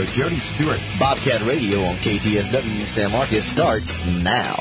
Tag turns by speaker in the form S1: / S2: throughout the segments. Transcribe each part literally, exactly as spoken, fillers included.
S1: with Jody Stewart. Bobcat Radio on K T S W San Marcos starts now.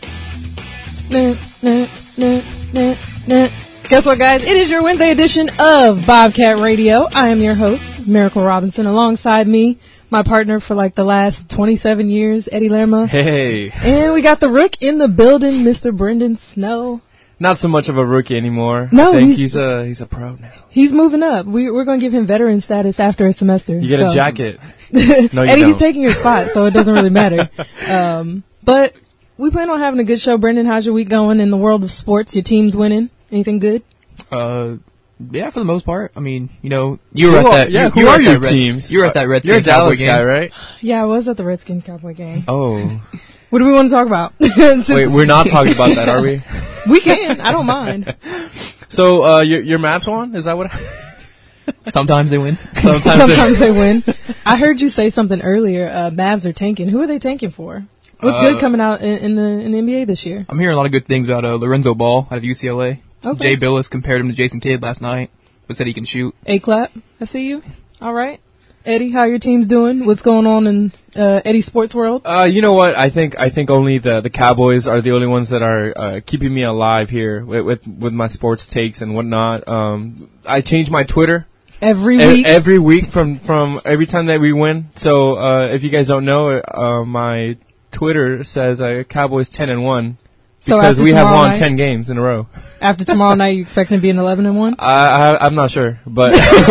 S2: Nah, nah, nah, nah, nah. Guess what, guys? It is your Wednesday edition of Bobcat Radio. I am your host, Miracle Robinson. Alongside me, my partner for like the last twenty-seven years, Eddie Lerma.
S3: Hey.
S2: And we got the Rook in the building, Mister Brendan Snow.
S3: Not so much of a rookie anymore.
S2: No,
S3: I think
S2: he's,
S3: he's a he's a pro now.
S2: He's moving up. We, we're going to give him veteran status after a semester.
S3: You get
S2: so.
S3: a jacket. No, you
S2: Eddie,
S3: don't.
S2: he's taking your spot, so it doesn't really matter. Um, but we plan on having a good show. Brendan, how's your week going in the world of sports? Your team's winning? Anything good?
S4: Uh, yeah, for the most part. I mean, you know, you were
S3: who
S4: at
S3: are,
S4: that.
S3: Yeah,
S4: you,
S3: who
S4: you
S3: are
S4: at
S3: your
S4: Red,
S3: teams?
S4: You were at that Redskins
S3: You're a Dallas
S4: Cowboy
S3: guy,
S4: game.
S3: right?
S2: Yeah, I was at the Redskins Cowboy game.
S3: Oh.
S2: What do we want to talk about?
S3: Wait, we're not talking about that, are we?
S2: We can. I don't mind.
S3: So, uh, your your Mavs won? Is that what?
S4: Sometimes they win.
S3: Sometimes,
S2: Sometimes they win. I heard you say something earlier. Uh, Mavs are tanking. Who are they tanking for? What's
S4: Uh,
S2: good coming out in, in the in the N B A this year?
S4: I'm hearing a lot of good things about uh, Lorenzo Ball out of U C L A.
S2: Okay.
S4: Jay Billis compared him to Jason Kidd last night, but said he can shoot.
S2: A clap. I see you. All right. Eddie, how your team's doing? What's going on in uh, Eddie's sports world?
S3: Uh, you know what? I think I think only the, the Cowboys are the only ones that are uh, keeping me alive here with, with with my sports takes and whatnot. Um, I change my Twitter
S2: Every
S3: e-
S2: week.
S3: every week from from every time that we win. So uh, if you guys don't know, uh, my Twitter says uh, Cowboys ten and one
S2: So
S3: because
S2: after
S3: we have
S2: tomorrow
S3: won
S2: night-
S3: ten games in a row.
S2: After tomorrow night, you expecting to be an eleven and one?
S3: I, I I'm not sure, but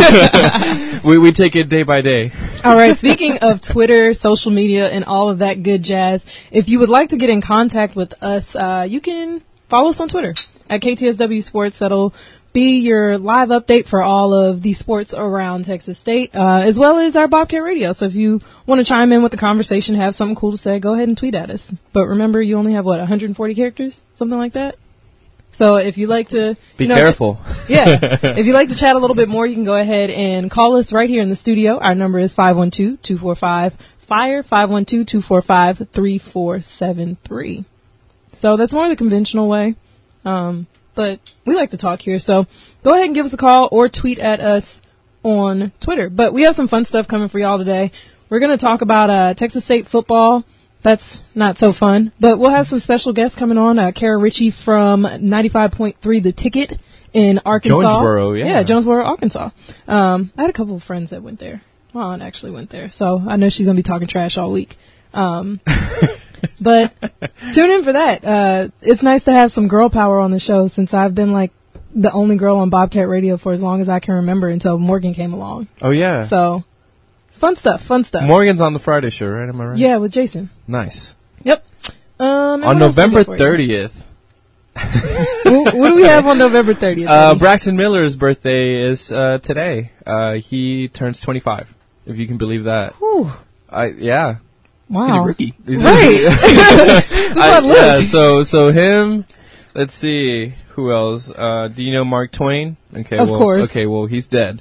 S3: we we take it day by day.
S2: All right. Speaking of Twitter, social media, and all of that good jazz, if you would like to get in contact with us, uh, you can follow us on Twitter at K T S W Sports. That'll be your live update for all of the sports around Texas State, uh, as well as our Bobcat Radio. So if you want to chime in with the conversation, have something cool to say, go ahead and tweet at us. But remember, you only have, what, one hundred forty characters? Something like that? So if you like to...
S3: Be
S2: you know,
S3: careful.
S2: Yeah. If you like to chat a little bit more, you can go ahead and call us right here in the studio. Our number is five one two, two four five, FIRE, five one two, two four five, three four seven three. So that's more the conventional way. Um, but we like to talk here. So go ahead and give us a call or tweet at us on Twitter. But we have some fun stuff coming for y'all today. We're going to talk about uh, Texas State football. That's not so fun. But we'll have some special guests coming on. Uh, Kara Ritchie from ninety-five point three The Ticket in Arkansas.
S3: Jonesboro, yeah.
S2: Yeah, Jonesboro, Arkansas. Um, I had a couple of friends that went there. My aunt actually went there. So I know she's going to be talking trash all week. Um, but tune in for that. Uh, it's nice to have some girl power on the show since I've been like the only girl on Bobcat Radio for as long as I can remember until Morgan came along.
S3: Oh yeah.
S2: So fun stuff, fun stuff.
S3: Morgan's on the Friday show, right? Am I right?
S2: Yeah, with Jason.
S3: Nice.
S2: Yep. Um, and
S3: On
S2: what else do we
S3: November
S2: got for you?
S3: thirtieth.
S2: what, what do we have on November thirtieth?
S3: Uh, Braxton Miller's birthday is uh, today. Uh, he turns twenty-five, if you can believe that.
S2: Whew.
S3: I yeah.
S2: Wow.
S4: He's a rookie.
S3: He's-
S2: Right. That's
S3: I-
S2: what it
S3: yeah,
S2: looks.
S3: so so him. Let's see who else. Uh, do you know Mark Twain? Okay,
S2: Of
S3: well,
S2: course.
S3: Okay, well he's dead.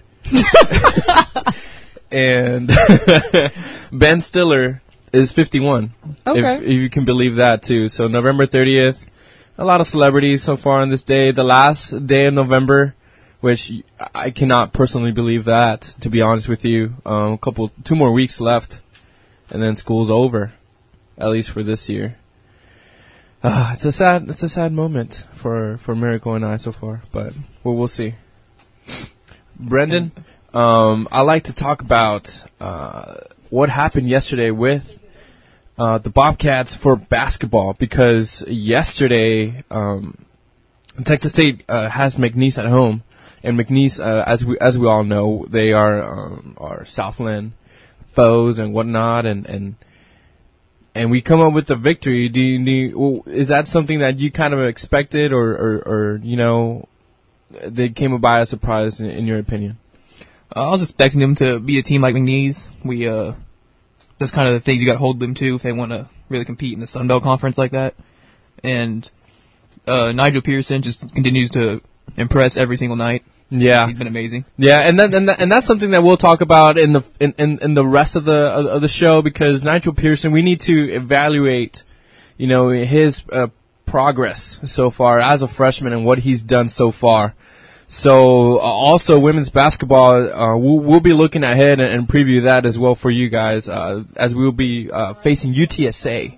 S3: And Ben Stiller is fifty-one.
S2: Okay.
S3: If, if you can believe that too. So November thirtieth, a lot of celebrities so far on this day. The last day of November, which I cannot personally believe that, to be honest with you. Um, a couple, two more weeks left, and then school's over, at least for this year. Uh, it's a sad, it's a sad moment for, for Miracle and I so far, but well, we'll see. Brendan, um, I like to talk about uh, what happened yesterday with uh, the Bobcats for basketball, because yesterday um, Texas State uh, has McNeese at home, and McNeese, uh, as we as we all know, they are um, are Southland foes and whatnot, and and. And we come up with the victory. Do you, do you, is that something that you kind of expected, or, or, or you know, they came by a surprise in, in your opinion?
S4: Uh, I was expecting them to be a team like McNeese. We, uh, that's kind of the things you got to hold them to if they want to really compete in the Sun Belt Conference like that. And uh, Nigel Pearson just continues to impress every single night.
S3: Yeah,
S4: he's been amazing.
S3: Yeah, and that, and that, and that's something that we'll talk about in the in, in, in the rest of the of the show, because Nigel Pearson, we need to evaluate, you know, his uh, progress so far as a freshman and what he's done so far. So uh, also women's basketball, uh, we'll, we'll be looking ahead and, and preview that as well for you guys, uh, as we'll be uh, facing U T S A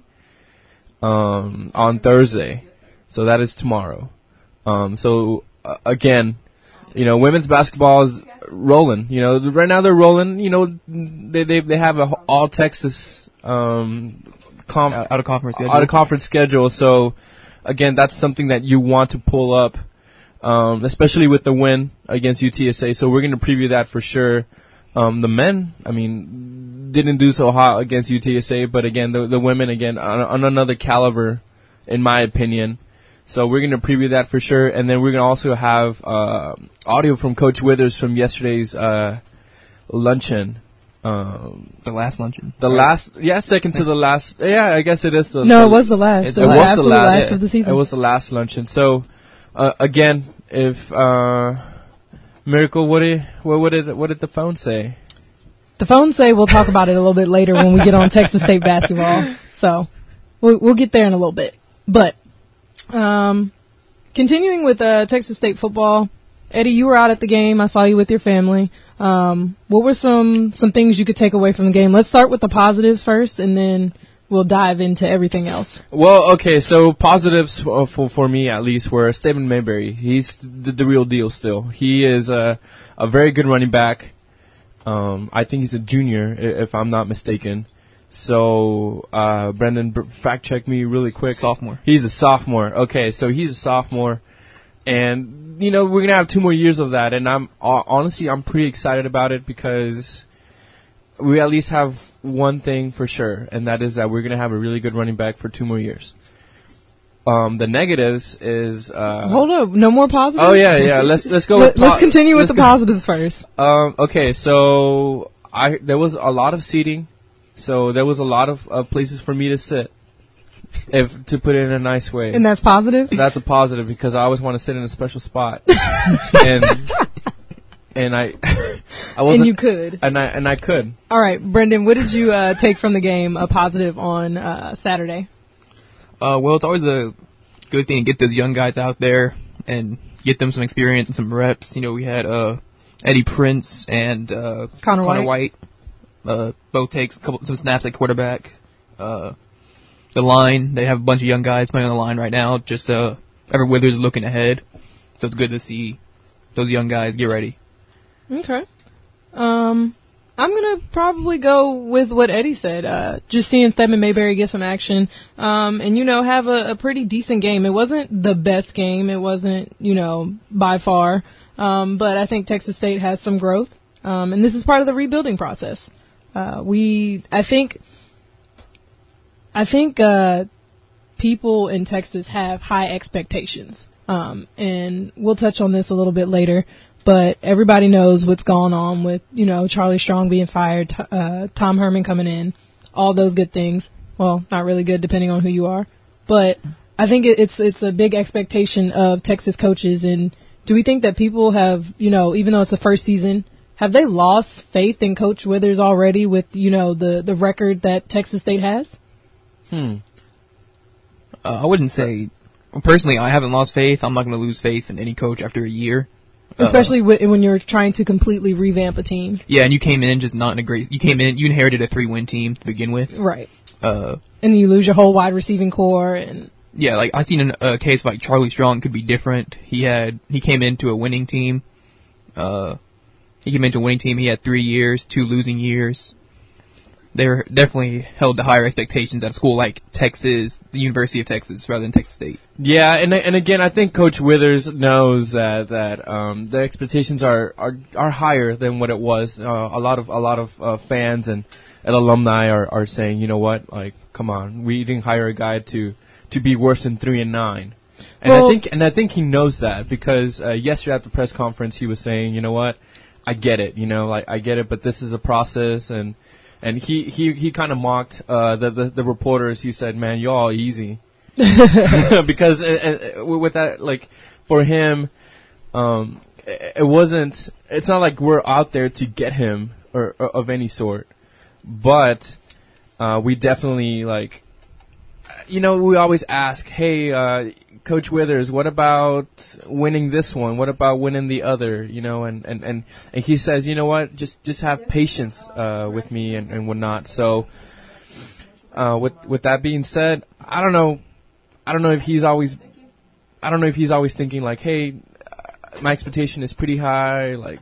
S3: um, on Thursday. So that is tomorrow. Um, so uh, again, you know, women's basketball is rolling. You know, right now they're rolling. You know, they they they have a all Texas um, conf-
S4: out of conference schedule.
S3: out of conference schedule. So again, that's something that you want to pull up, um, especially with the win against U T S A. So we're going to preview that for sure. Um, the men, I mean, didn't do so hot against U T S A, but again, the the women again on, on another caliber, in my opinion. So we're going to preview that for sure, and then we're going to also have uh, audio from Coach Withers from yesterday's uh, luncheon. Um,
S4: the last luncheon.
S3: The right? last, yeah, second to the last. Yeah, I guess it is the.
S2: No,
S3: the,
S2: it was the last.
S3: It,
S2: it
S3: was,
S2: was
S3: the
S2: last,
S3: last,
S2: last of the season.
S3: It was the last luncheon. So uh, again, if uh, Miracle, what did what, what did what did the phone say?
S2: The phone say we'll talk about it a little bit later when we get on Texas State basketball. So we'll, we'll get there in a little bit, but. Um, continuing with uh, Texas State football, Eddie, you were out at the game. I saw you with your family. Um, what were some some things you could take away from the game? Let's start with the positives first, and then we'll dive into everything else.
S3: Well, okay, so positives for for, for me at least were Stephen Mayberry. He's the, the real deal still. He is a a very good running back. Um, I think he's a junior, if I'm not mistaken. So, uh, Brendan, fact check me really quick.
S4: Sophomore.
S3: He's a sophomore. Okay, so he's a sophomore. And, you know, we're going to have two more years of that. And I'm, uh, honestly, I'm pretty excited about it because we at least have one thing for sure. And that is that we're going to have a really good running back for two more years. Um, the negatives is, uh.
S2: Hold up, no more positives?
S3: Oh, yeah, yeah. Let's, let's go
S2: Let,
S3: with po-
S2: Let's continue
S3: let's
S2: with the
S3: go.
S2: positives first.
S3: Um, okay, so I, there was a lot of seating. So there was a lot of uh, places for me to sit, if to put it in a nice way.
S2: And that's positive?
S3: That's a positive because I always want to sit in a special spot. and and I I wasn't,
S2: and you could.
S3: And I and I could.
S2: All right, Brendan, what did you uh, take from the game, a positive on uh, Saturday?
S4: Uh, well, it's always a good thing to get those young guys out there and get them some experience and some reps. You know, we had uh, Eddie Prince and uh,
S2: Connor,
S4: Connor
S2: White.
S4: White. Uh, both takes a couple some snaps at quarterback. Uh, the line, they have a bunch of young guys playing on the line right now. Just uh, Everett Withers is looking ahead, so it's good to see those young guys get ready.
S2: Okay. Um, I'm gonna probably go with what Eddie said. Uh, just seeing Stedman Mayberry get some action, um, and you know have a, a pretty decent game. It wasn't the best game. It wasn't you know by far, um, but I think Texas State has some growth, um, and this is part of the rebuilding process. Uh, we, I think, I think, uh, people in Texas have high expectations. Um, and we'll touch on this a little bit later, but everybody knows what's going on with, you know, Charlie Strong being fired, t- uh, Tom Herman coming in, all those good things. Well, not really good depending on who you are, but I think it, it's, it's a big expectation of Texas coaches. And do we think that people have, you know, even though it's the first season, have they lost faith in Coach Withers already with, you know, the, the record that Texas State has?
S3: Hmm.
S4: Uh, I wouldn't say, personally, I haven't lost faith. I'm not going to lose faith in any coach after a year.
S2: Especially
S4: uh,
S2: w- when you're trying to completely revamp a team.
S4: Yeah, and you came in just not in a great, you came in, you inherited a three-win team to begin with.
S2: Right.
S4: Uh,
S2: and you lose your whole wide receiving core and...
S4: Yeah, like, I've seen a case like Charlie Strong could be different. He had, he came into a winning team, uh, He came into a winning team. He had three years, two losing years. They were definitely held to higher expectations at a school like Texas, the University of Texas, rather than Texas State.
S3: Yeah, and and again, I think Coach Withers knows that that um, the expectations are, are are higher than what it was. Uh, a lot of a lot of uh, fans and, and alumni are, are saying, you know what, like, come on, we didn't hire a guy to to be worse than three and nine. And
S2: well,
S3: I think and I think he knows that because uh, yesterday at the press conference he was saying, you know what, I get it, you know, like I get it, but this is a process, and and he he, he kind of mocked uh, the, the the reporters. He said, "Man, y'all easy," because uh, uh, with that, like for him, um, it, it wasn't. It's not like we're out there to get him or, or of any sort, but uh, we definitely like. You know, we always ask, hey, uh, Coach Withers, what about winning this one? What about winning the other? You know, and, and, and, and he says, you know what, just just have patience uh, with me and, and whatnot. So, uh, with with that being said, I don't know, I don't know if he's always, I don't know if he's always thinking like, hey, my expectation is pretty high, like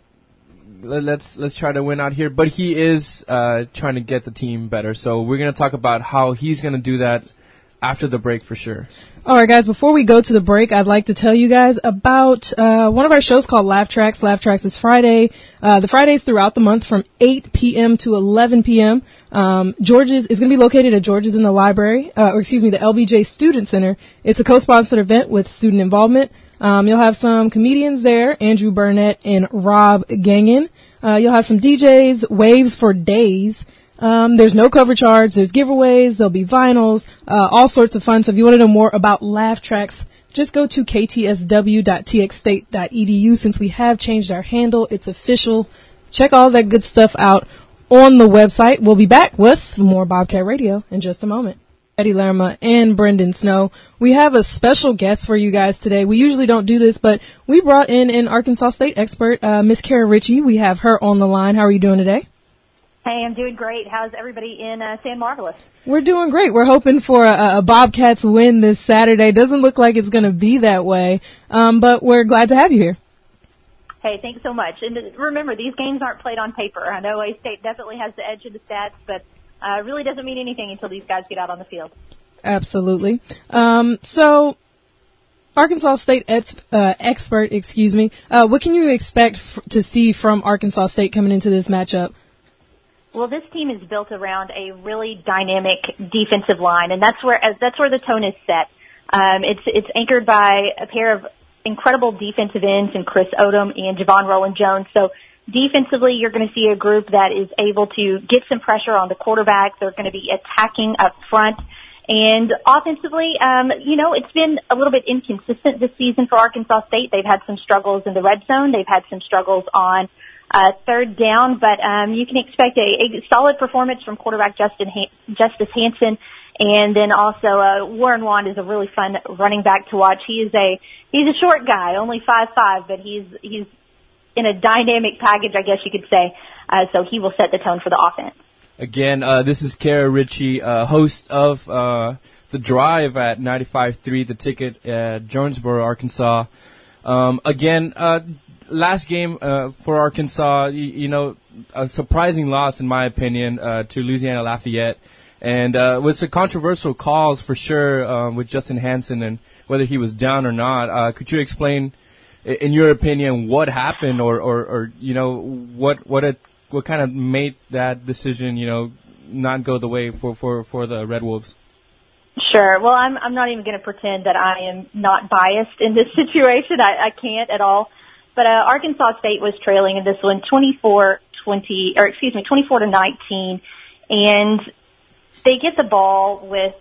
S3: let's let's try to win out here. But he is uh, trying to get the team better. So we're gonna talk about how he's gonna do that after the break for sure.
S2: All right, guys, before we go to the break, I'd like to tell you guys about uh, one of our shows called Laugh Tracks. Laugh Tracks is Friday, uh, the Fridays throughout the month from eight p.m. to eleven p.m. Um, George's is going to be located at George's in the library, uh, or excuse me, the L B J Student Center. It's a co-sponsored event with student involvement. Um, you'll have some comedians there, Andrew Burnett and Rob Gangan. Uh, you'll have some D Js, Waves for Days. Um, there's no cover charge. There's giveaways. There'll be vinyls, uh, all sorts of fun. So if you want to know more about Laugh Tracks, just go to k t s w dot t x state dot e d u. Since we have changed our handle, it's official. Check all that good stuff out on the website. We'll be back with more Bobcat Radio in just a moment. Eddie Lerma and Brendan Snow. We have a special guest for you guys today. We usually don't do this, but we brought in an Arkansas State expert, uh, Miss Kara Ritchie. We have her on the line. How are you doing today?
S5: Hey, I'm doing great. How's everybody in uh, San Marvelous?
S2: We're doing great. We're hoping for a, a Bobcats win this Saturday. Doesn't look like it's going to be that way, um, but we're glad to have you here.
S5: Hey, thanks so much. And remember, these games aren't played on paper. I know A-State definitely has the edge of the stats, but uh, it really doesn't mean anything until these guys get out on the field.
S2: Absolutely. Um, so, Arkansas State ex- uh, expert, excuse me, uh, what can you expect f- to see from Arkansas State coming into this matchup?
S5: Well, this team is built around a really dynamic defensive line, and that's where as that's where the tone is set. Um, it's it's anchored by a pair of incredible defensive ends in Chris Odom and Javon Rowland-Jones. So defensively, you're going to see a group that is able to get some pressure on the quarterback. They're going to be attacking up front. And offensively, um, you know, it's been a little bit inconsistent this season for Arkansas State. They've had some struggles in the red zone. They've had some struggles on Uh, third down, but um, you can expect a, a solid performance from quarterback Justin ha- Justice Hansen, and then also uh, Warren Wand is a really fun running back to watch. He is a he's a short guy, only five five, but he's he's in a dynamic package, I guess you could say. Uh, so he will set the tone for the offense.
S3: Again, uh, this is Kara Ritchie, uh, host of uh, The Drive at ninety-five point three The Ticket at Jonesboro, Arkansas. Um, again, uh, last game uh, for Arkansas, you, you know, a surprising loss in my opinion uh, to Louisiana Lafayette, and uh, with some controversial calls for sure um, with Justin Hansen and whether he was down or not. Uh, could you explain, in your opinion, what happened, or, or, or you know, what what it, what kind of made that decision, you know, not go the way for, for, for the Red Wolves?
S5: Sure. Well, I'm I'm not even going to pretend that I am not biased in this situation. I, I can't at all. But uh, Arkansas State was trailing in this one, twenty-four twenty, or excuse me, twenty-four to nineteen, and they get the ball with,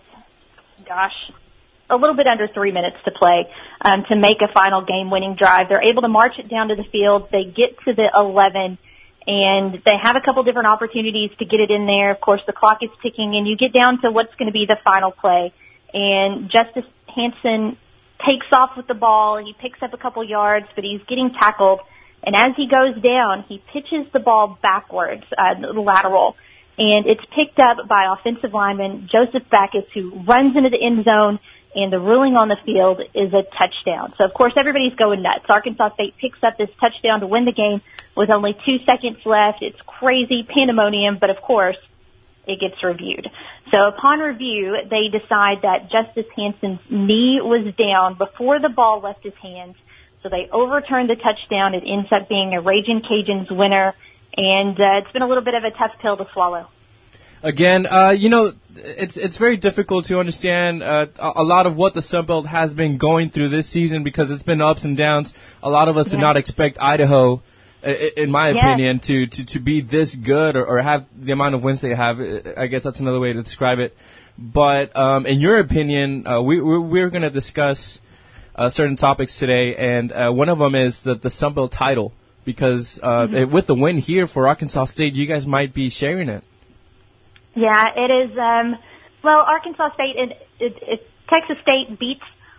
S5: gosh, a little bit under three minutes to play um, to make a final game-winning drive. They're able to march it down to the field. They get to the eleven, and they have a couple different opportunities to get it in there. Of course, the clock is ticking, and you get down to what's going to be the final play. And Justice Hansen takes off with the ball. He picks up a couple yards, but he's getting tackled. And as he goes down, he pitches the ball backwards, uh, the lateral. And it's picked up by offensive lineman Joseph Backus, who runs into the end zone, and the ruling on the field is a touchdown. So, of course, everybody's going nuts. Arkansas State picks up this touchdown to win the game with only two seconds left. It's crazy pandemonium, but, of course, it gets reviewed. So upon review, they decide that Justice Hansen's knee was down before the ball left his hands. So they overturn the touchdown. It ends up being a Ragin' Cajuns winner, and uh, it's been a little bit of a tough pill to swallow.
S3: Again, uh, you know, it's it's very difficult to understand uh, a lot of what the Sun Belt has been going through this season because it's been ups and downs. A lot of us yeah. did not expect Idaho, in my yes. opinion, to, to, to be this good or, or have the amount of wins they have. I guess that's another way to describe it. But um, in your opinion, uh, we, we're, we're going to discuss uh, certain topics today, and uh, one of them is the, the Sun Belt title, because uh, mm-hmm. it, with the win here for Arkansas State, you guys might be sharing it.
S5: Yeah, it is. Um, well, Arkansas State, it, it, it, Texas State beats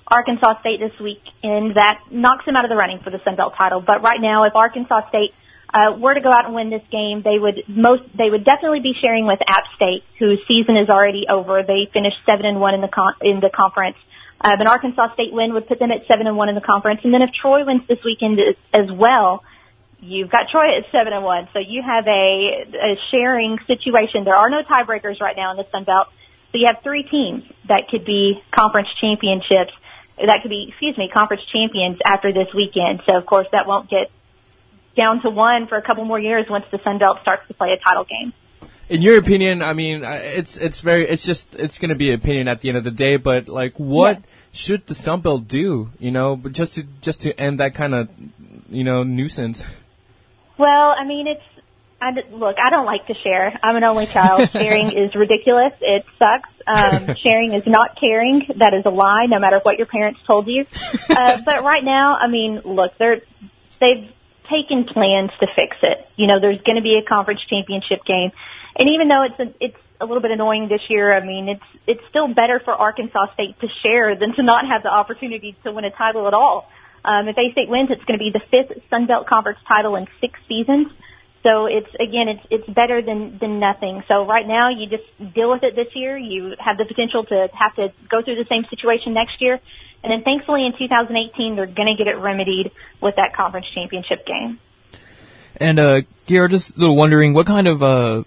S5: Arkansas State this weekend. That knocks them out of the running for the Sun Belt title. But right now, if Arkansas State uh, were to go out and win this game, they would most they would definitely be sharing with App State, whose season is already over. They finished seven and one in the con- in the conference. Uh, an Arkansas State win would put them at seven and one in the conference. And then if Troy wins this weekend as, as well, you've got Troy at seven and one. So you have a, a sharing situation. There are no tiebreakers right now in the Sun Belt. So you have three teams that could be conference championships. That could be, excuse me, conference champions after this weekend. So of course that won't get down to one for a couple more years once the Sun Belt starts to play a title game.
S3: In your opinion, I mean, uh, it's it's very it's just it's going to be an opinion at the end of the day. But like, what yes. should the Sun Belt do? You know, but just to just to end that kind of you know nuisance.
S5: Well, I mean, it's I, look. I don't like to share. I'm an only child. Sharing is ridiculous. It sucks. Um, sharing is not caring. That is a lie. No matter what your parents told you. Uh, but right now, I mean, look, they're they've taken plans to fix it. You know, there's going to be a conference championship game. And even though it's a, it's a little bit annoying this year, I mean, it's it's still better for Arkansas State to share than to not have the opportunity to win a title at all. Um, if A-State wins, it's going to be the fifth Sun Belt Conference title in six seasons. So it's again, it's it's better than than nothing. So right now, you just deal with it this year. You have the potential to have to go through the same situation next year, and then thankfully in two thousand eighteen, they're going to get it remedied with that conference championship game.
S4: And uh, Garrett, just a little wondering, what kind of uh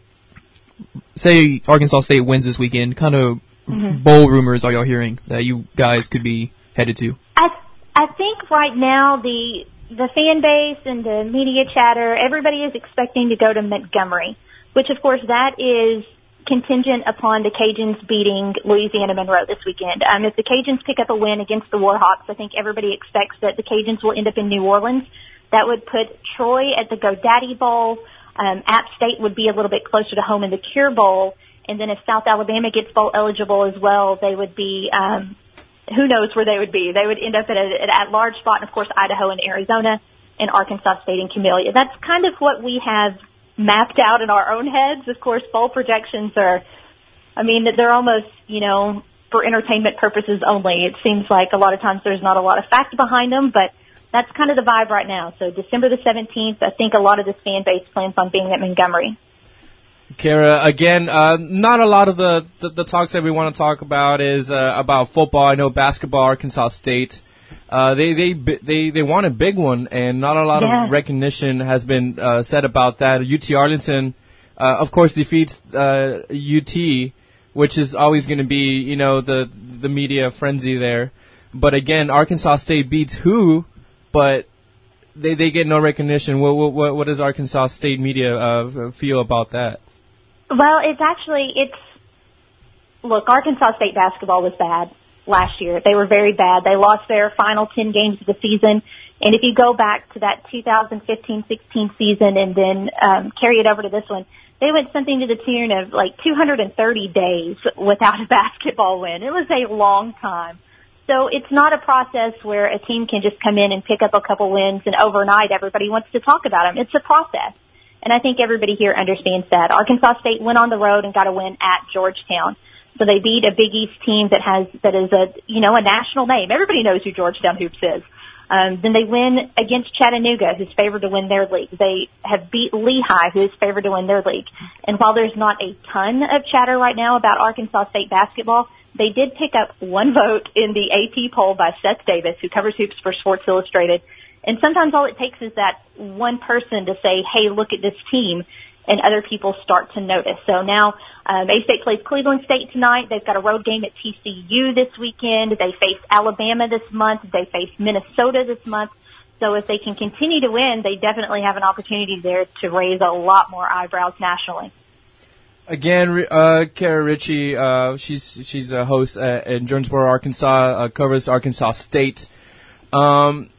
S4: say Arkansas State wins this weekend, kind of mm-hmm. bowl rumors are y'all hearing that you guys could be headed to?
S5: I I think right now the the fan base and the media chatter, everybody is expecting to go to Montgomery, which of course that is contingent upon the Cajuns beating Louisiana Monroe this weekend. Um, if the Cajuns pick up a win against the Warhawks, I think everybody expects that the Cajuns will end up in New Orleans. That would put Troy at the GoDaddy Bowl. Um, App State would be a little bit closer to home in the Cure Bowl, and then if South Alabama gets bowl eligible as well, they would be, um, who knows where they would be. They would end up at an at-large spot, and of course Idaho and Arizona, and Arkansas State and Camellia. That's kind of what we have mapped out in our own heads. Of course, bowl projections are, I mean, they're almost, you know, for entertainment purposes only. It seems like a lot of times there's not a lot of fact behind them, but that's kind of the vibe right now. So December the seventeenth, I think a lot of this fan base plans on being at Montgomery.
S3: Kara, again, uh, not a lot of the, the, the talks that we want to talk about is uh, about football. I know basketball, Arkansas State, uh, they, they they they won a big one, and not a lot yeah. of recognition has been uh, said about that. U T Arlington, uh, of course, defeats uh, U T, which is always going to be, you know, the the media frenzy there. But again, Arkansas State beats who? But they they get no recognition. What what what does Arkansas State media uh, feel about that?
S5: Well, it's actually it's look, Arkansas State basketball was bad last year. They were very bad. They lost their final ten games of the season, and if you go back to that two thousand fifteen sixteen season and then um, carry it over to this one, they went something to the tune of like two hundred thirty days without a basketball win. It was a long time. So it's not a process where a team can just come in and pick up a couple wins and overnight everybody wants to talk about them. It's a process. And I think everybody here understands that. Arkansas State went on the road and got a win at Georgetown. So they beat a Big East team that has, that is a, you know, a national name. Everybody knows who Georgetown Hoops is. Um, then they win against Chattanooga, who's favored to win their league. They have beat Lehigh, who's favored to win their league. And while there's not a ton of chatter right now about Arkansas State basketball, they did pick up one vote in the A P poll by Seth Davis, who covers hoops for Sports Illustrated. And sometimes all it takes is that one person to say, hey, look at this team, and other people start to notice. So now um, A-State plays Cleveland State tonight. They've got a road game at T C U this weekend. They face Alabama this month. They face Minnesota this month. So if they can continue to win, they definitely have an opportunity there to raise a lot more eyebrows nationally.
S3: Again, uh, Kara Ritchie, uh, she's she's a host uh, in Jonesboro, Arkansas, uh, covers Arkansas State. Um,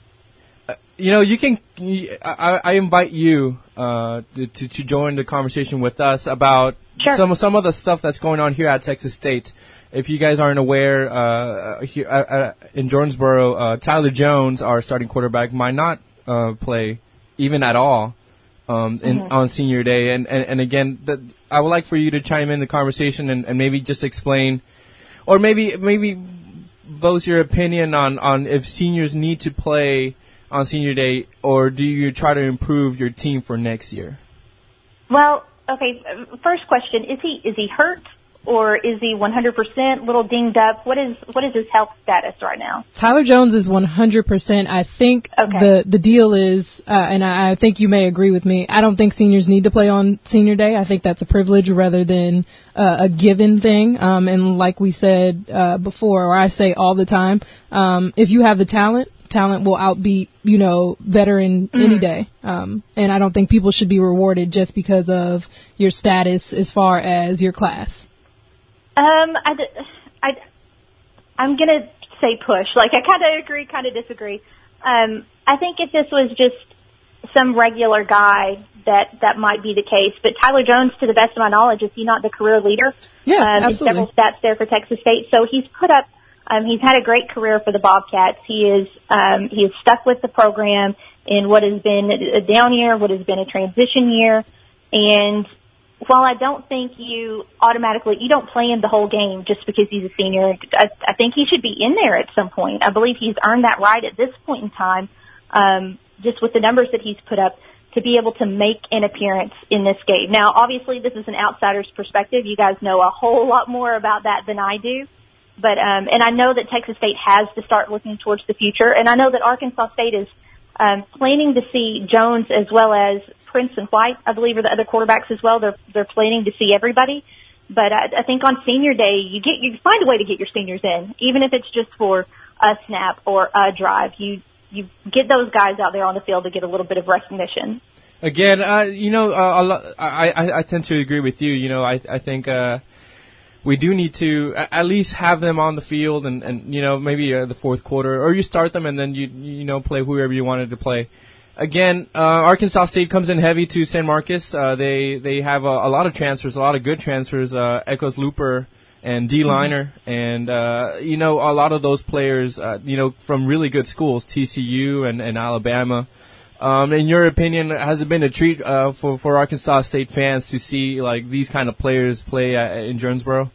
S3: you know, you can. You, I, I invite you uh, to to join the conversation with us about
S5: sure.
S3: some some of the stuff that's going on here at Texas State. If you guys aren't aware, uh, here uh, uh, in Jonesboro, uh, Tyler Jones, our starting quarterback, might not uh, play even at all. Um, in, mm-hmm. on senior day, and, and, and again, the, I would like for you to chime in the conversation and, and maybe just explain, or maybe maybe both your opinion on, on if seniors need to play on senior day, or do you try to improve your team for next year?
S5: Well, okay, first question, is he is he hurt? Or is he one hundred percent, little dinged up? What is what is his health status right now?
S2: Tyler Jones is one hundred percent. I think
S5: okay.
S2: the the deal is, uh, and I, I think you may agree with me, I don't think seniors need to play on senior day. I think that's a privilege rather than uh, a given thing. Um, and like we said uh, before, or I say all the time, um, if you have the talent, talent will outbeat, you know, veteran mm-hmm. any day. Um, and I don't think people should be rewarded just because of your status as far as your class.
S5: Um, I, I, I'm going to say push. Like, I kind of agree, kind of disagree. Um, I think if this was just some regular guy, that, that might be the case. But Tyler Jones, to the best of my knowledge, is he not the career leader?
S2: Yeah,
S5: um,
S2: absolutely.
S5: In several stats there for Texas State. So he's put up, um, he's had a great career for the Bobcats. He is, um, he is stuck with the program in what has been a down year, what has been a transition year. And while I don't think you automatically, you don't plan the whole game just because he's a senior, I, I think he should be in there at some point. I believe he's earned that right at this point in time, um, just with the numbers that he's put up, to be able to make an appearance in this game. Now, obviously, this is an outsider's perspective. You guys know a whole lot more about that than I do. But, um, and I know that Texas State has to start looking towards the future. And I know that Arkansas State is um, planning to see Jones as well as Prince and White, I believe, are the other quarterbacks as well. They're they're planning to see everybody. But I, I think on senior day, you get you find a way to get your seniors in, even if it's just for a snap or a drive. You you get those guys out there on the field to get a little bit of recognition.
S3: Again, uh, you know, uh, a lot, I, I I tend to agree with you. You know, I I think uh, we do need to at least have them on the field, and and you know, maybe uh, the fourth quarter, or you start them and then you you know play whoever you wanted to play. Again, uh, Arkansas State comes in heavy to San Marcos. Uh, they they have a, a lot of transfers, a lot of good transfers. Uh, Echoes Looper and D Liner, mm-hmm. and uh, you know a lot of those players, uh, you know, from really good schools, T C U and, and Alabama. Um, in your opinion, has it been a treat uh, for for Arkansas State fans to see like these kind of players play uh, in Jonesboro?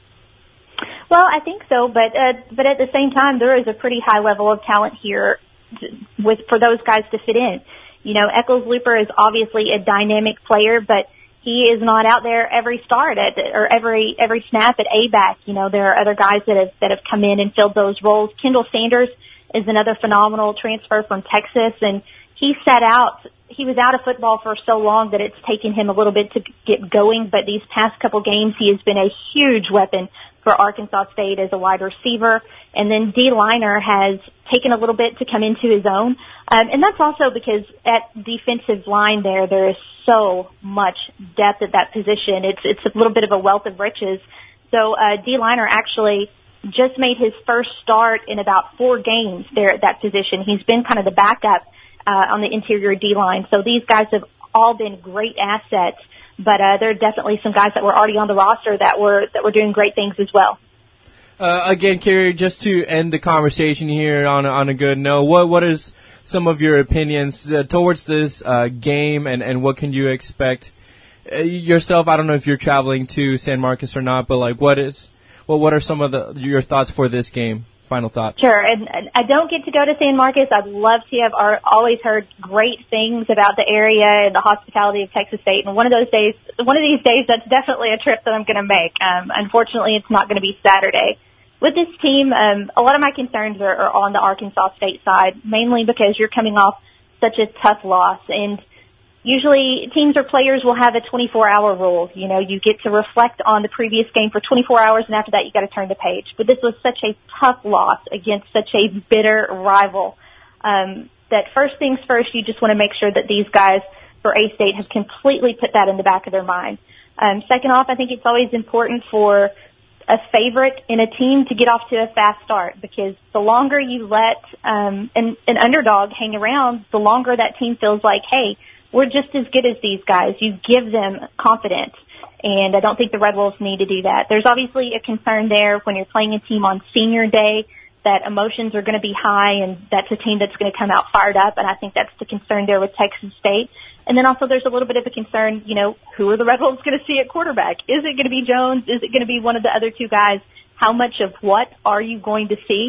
S5: Well, I think so, but uh, but at the same time, there is a pretty high level of talent here to, with for those guys to fit in. You know, Eccles Looper is obviously a dynamic player, but he is not out there every start at or every every snap at A-back. You know, there are other guys that have that have come in and filled those roles. Kendall Sanders is another phenomenal transfer from Texas, and he sat out. He was out of football for so long that it's taken him a little bit to get going. But these past couple games, he has been a huge weapon for Arkansas State as a wide receiver. And then D Liner has taken a little bit to come into his own. Um, and that's also because at defensive line there, there is so much depth at that position. It's, it's a little bit of a wealth of riches. So, uh, D Liner actually just made his first start in about four games there at that position. He's been kind of the backup, uh, on the interior D line. So these guys have all been great assets. But uh, there are definitely some guys that were already on the roster that were that were doing great things as well.
S3: Uh, again, Carrie, just to end the conversation here on a, on a good note, what what is some of your opinions uh, towards this uh, game, and, and what can you expect uh, yourself? I don't know if you're traveling to San Marcos or not, but like, what is well, what are some of the your thoughts for this game? Final thoughts.
S5: Sure, and, and I don't get to go to San Marcos. I'd love to. I've ar- always heard great things about the area and the hospitality of Texas State. And one of those days, one of these days, that's definitely a trip that I'm going to make. Um, unfortunately, it's not going to be Saturday. With this team, um, a lot of my concerns are, are on the Arkansas State side, mainly because you're coming off such a tough loss. And usually teams or players will have a twenty-four hour rule. You know, you get to reflect on the previous game for twenty-four hours, and after that you got to turn the page. But this was such a tough loss against such a bitter rival, um, that first things first, you just want to make sure that these guys for A-State have completely put that in the back of their mind. Um, second off, I think it's always important for a favorite in a team to get off to a fast start, because the longer you let um, an, an underdog hang around, the longer that team feels like, hey, we're just as good as these guys. You give them confidence, and I don't think the Red Wolves need to do that. There's obviously a concern there when you're playing a team on senior day that emotions are going to be high, and that's a team that's going to come out fired up, and I think that's the concern there with Texas State. And then also there's a little bit of a concern, you know, who are the Red Wolves going to see at quarterback? Is it going to be Jones? Is it going to be one of the other two guys? How much of what are you going to see?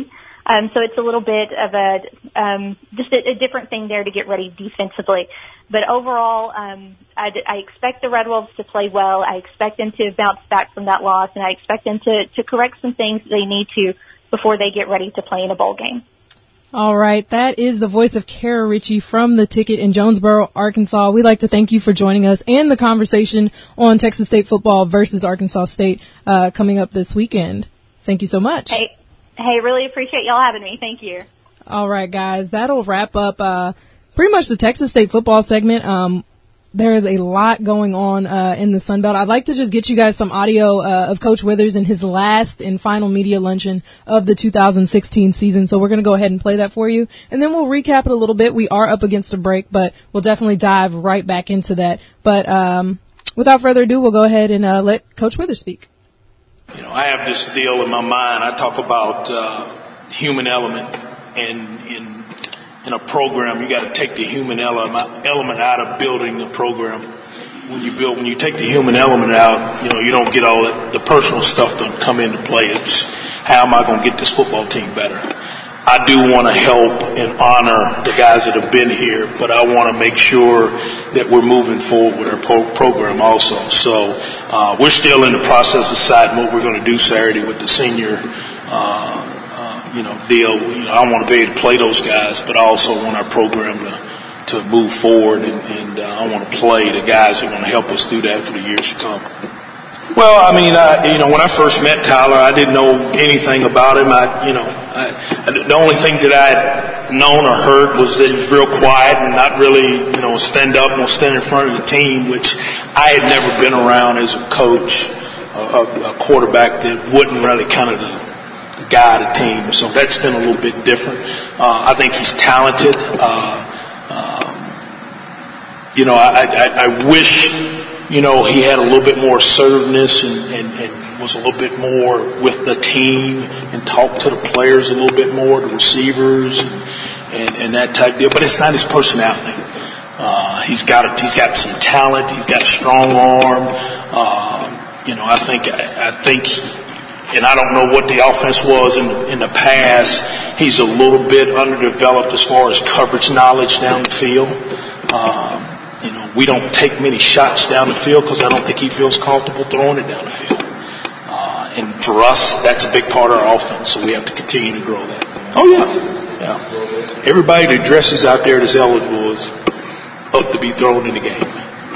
S5: Um, so it's a little bit of a um, just a, a different thing there to get ready defensively. But overall, um, I, I expect the Red Wolves to play well. I expect them to bounce back from that loss, and I expect them to, to correct some things they need to before they get ready to play in a bowl game.
S2: All right, that is the voice of Kara Ritchie from The Ticket in Jonesboro, Arkansas. We'd like to thank you for joining us and the conversation on Texas State football versus Arkansas State uh, coming up this weekend. Thank you so much.
S5: Hey, hey, really appreciate y'all having me. Thank you.
S2: All right, guys, that'll wrap up uh, pretty much the Texas State football segment. Um, there is a lot going on uh, in the Sun Belt. I'd like to just get you guys some audio uh, of Coach Withers in his last and final media luncheon of the two thousand sixteen season. So we're going to go ahead and play that for you, and then we'll recap it a little bit. We are up against a break, but we'll definitely dive right back into that. But um, without further ado, we'll go ahead and uh, let Coach Withers speak.
S6: You know, I have this deal in my mind. I talk about uh, human element, and in in a program, you got to take the human element element out of building the program. When you build, when you take the human element out, you know, you don't get all that, the personal stuff to come into play. It's how am I going to get this football team better? I do want to help and honor the guys that have been here, but I want to make sure that we're moving forward with our pro- program also. So uh, we're still in the process of deciding what we're going to do Saturday with the senior uh you know, deal. You know, I want to be able to play those guys, but I also want our program to, to move forward, and, and uh, I want to play the guys that are going to help us do that for the years to come. Well, I mean, I, you know, when I first met Tyler, I didn't know anything about him. I, you know, I, the only thing that I had known or heard was that he was real quiet and not really, you know, stand up and stand in front of the team, which I had never been around as a coach, a, a quarterback that wouldn't really kind of guide a team. So that's been a little bit different. Uh, I think he's talented. Uh, um, you know, I, I, I wish, you know, he had a little bit more assertiveness and, and, and was a little bit more with the team and talked to the players a little bit more, the receivers and, and, and that type deal. But it's not his personality. Uh, he's got a, he's got some talent. He's got a strong arm. Uh, you know, I think, I, I think and I don't know what the offense was in, in the past. He's a little bit underdeveloped as far as coverage knowledge down the field. Um, you know, we don't take many shots down the field because I don't think he feels comfortable throwing it down the field. Uh, and for us, that's a big part of our offense, so we have to continue to grow that. Oh, yes. Yeah. Everybody that dresses out there that's eligible is up to be thrown in the game.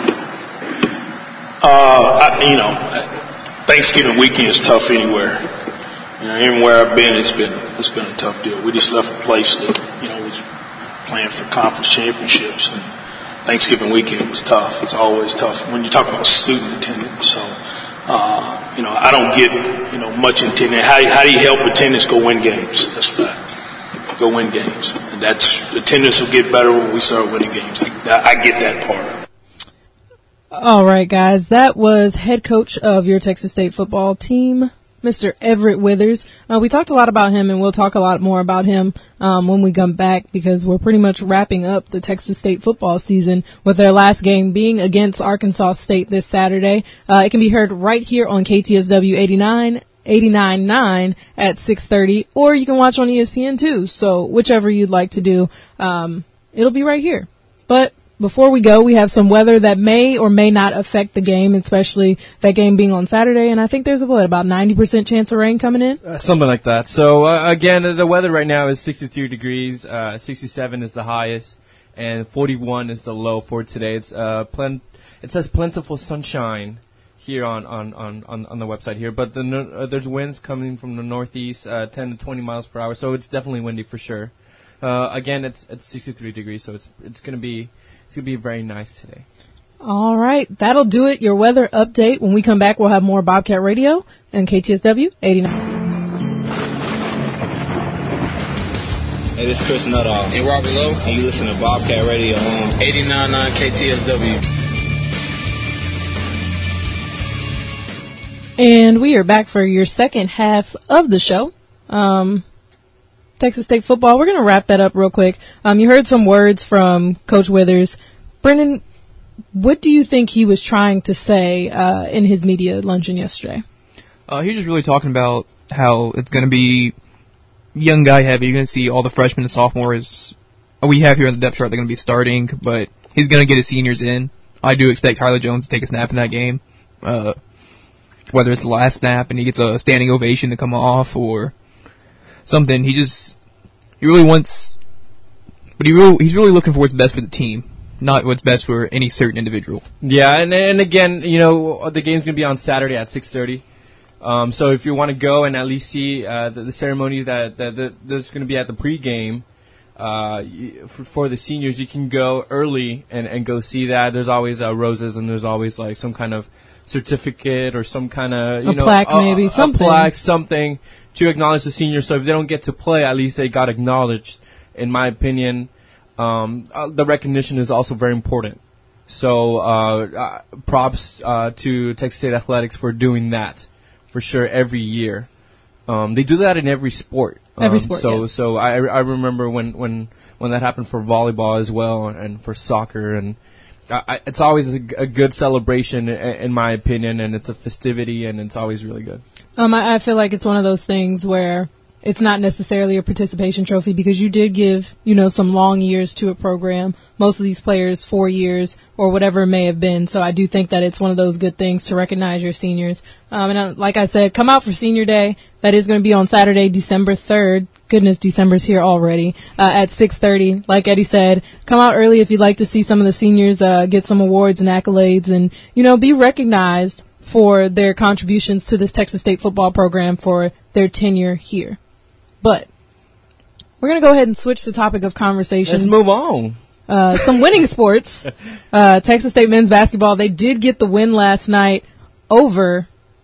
S6: Uh, I, you know, Thanksgiving weekend is tough anywhere. You know, anywhere I've been, it's been it's been a tough deal. We just left a place that, you know, was playing for conference championships, and Thanksgiving weekend was tough. It's always tough when you talk about student attendance. So, uh, you know, I don't get, you know, much attendance. How, how do you help attendance go win games? That's right. Go win games. And that's, attendance will get better when we start winning games. I, I get that part.
S2: All right, guys, that was head coach of your Texas State football team, Mister Everett Withers. Uh, we talked a lot about him, and we'll talk a lot more about him um, when we come back, because we're pretty much wrapping up the Texas State football season with their last game being against Arkansas State this Saturday. Uh, it can be heard right here on K T S W eighty-nine, eighty-nine point nine at six thirty, or you can watch on E S P N too. So whichever you'd like to do, um, it'll be right here. But before we go, we have some weather that may or may not affect the game, especially that game being on Saturday. And I think there's a, what, about ninety percent chance of rain coming in?
S3: Uh, something like that. So, uh, again, the weather right now is sixty-three degrees, uh, sixty-seven is the highest, and forty-one is the low for today. It's uh, plen- It says plentiful sunshine here on, on, on, on, on the website here, but the no- uh, there's winds coming from the northeast, uh, ten to twenty miles per hour, so it's definitely windy for sure. Uh, again, it's it's sixty-three degrees, so it's it's going to be... It's going to be very nice today.
S2: All right. That'll do it. Your weather update. When we come back, we'll have more Bobcat Radio and K T S W eighty-nine.
S7: Hey, this is Chris Nuttall.
S8: And Robert Lowe.
S7: And you listen to Bobcat Radio on
S8: eighty-nine point nine K T S W.
S2: And we are back for your second half of the show. Um... Texas State football. We're going to wrap that up real quick. Um, you heard some words from Coach Withers. Brendan, what do you think he was trying to say uh, in his media luncheon yesterday?
S4: Uh, he was just really talking about how it's going to be young guy heavy. You're going to see all the freshmen and sophomores we have here on the depth chart. They're going to be starting, but he's going to get his seniors in. I do expect Tyler Jones to take a snap in that game, uh, whether it's the last snap and he gets a standing ovation to come off or something. He just he really wants, but he really he's really looking for what's best for the team, not what's best for any certain individual.
S3: Yeah, and and again, you know, the game's going to be on Saturday at six thirty. Um, so if you want to go and at least see uh, the, the ceremony that, that, that that's going to be at the pregame uh, for, for the seniors, you can go early and, and go see that. There's always uh, roses and there's always like some kind of certificate or some kind of you
S2: a
S3: know
S2: plaque
S3: a,
S2: maybe
S3: a
S2: something
S3: plaque something to acknowledge the seniors. So if they don't get to play, at least they got acknowledged. In my opinion, um, uh, the recognition is also very important. So uh, uh, props uh, to Texas State Athletics for doing that. For sure, every year, um, they do that in every sport. Um,
S2: every sport.
S3: So,
S2: yes.
S3: so I, I remember when, when, when that happened for volleyball as well, and for soccer, and I, I, it's always a, a good celebration, in, in my opinion, and it's a festivity, and it's always really good.
S2: Um, I, I feel like it's one of those things where it's not necessarily a participation trophy because you did give, you know, some long years to a program. Most of these players, four years or whatever it may have been. So I do think that it's one of those good things to recognize your seniors. Um, and uh, like I said, come out for Senior Day. That is going to be on Saturday, December third. Goodness, December's here already. Uh, at six thirty. Like Eddie said, come out early if you'd like to see some of the seniors uh, get some awards and accolades and, you know, be recognized for their contributions to this Texas State football program for their tenure here. But we're going to go ahead and switch the topic of conversation.
S3: Let's move on.
S2: Uh, some winning sports. Uh, Texas State men's basketball, they did get the win last night over...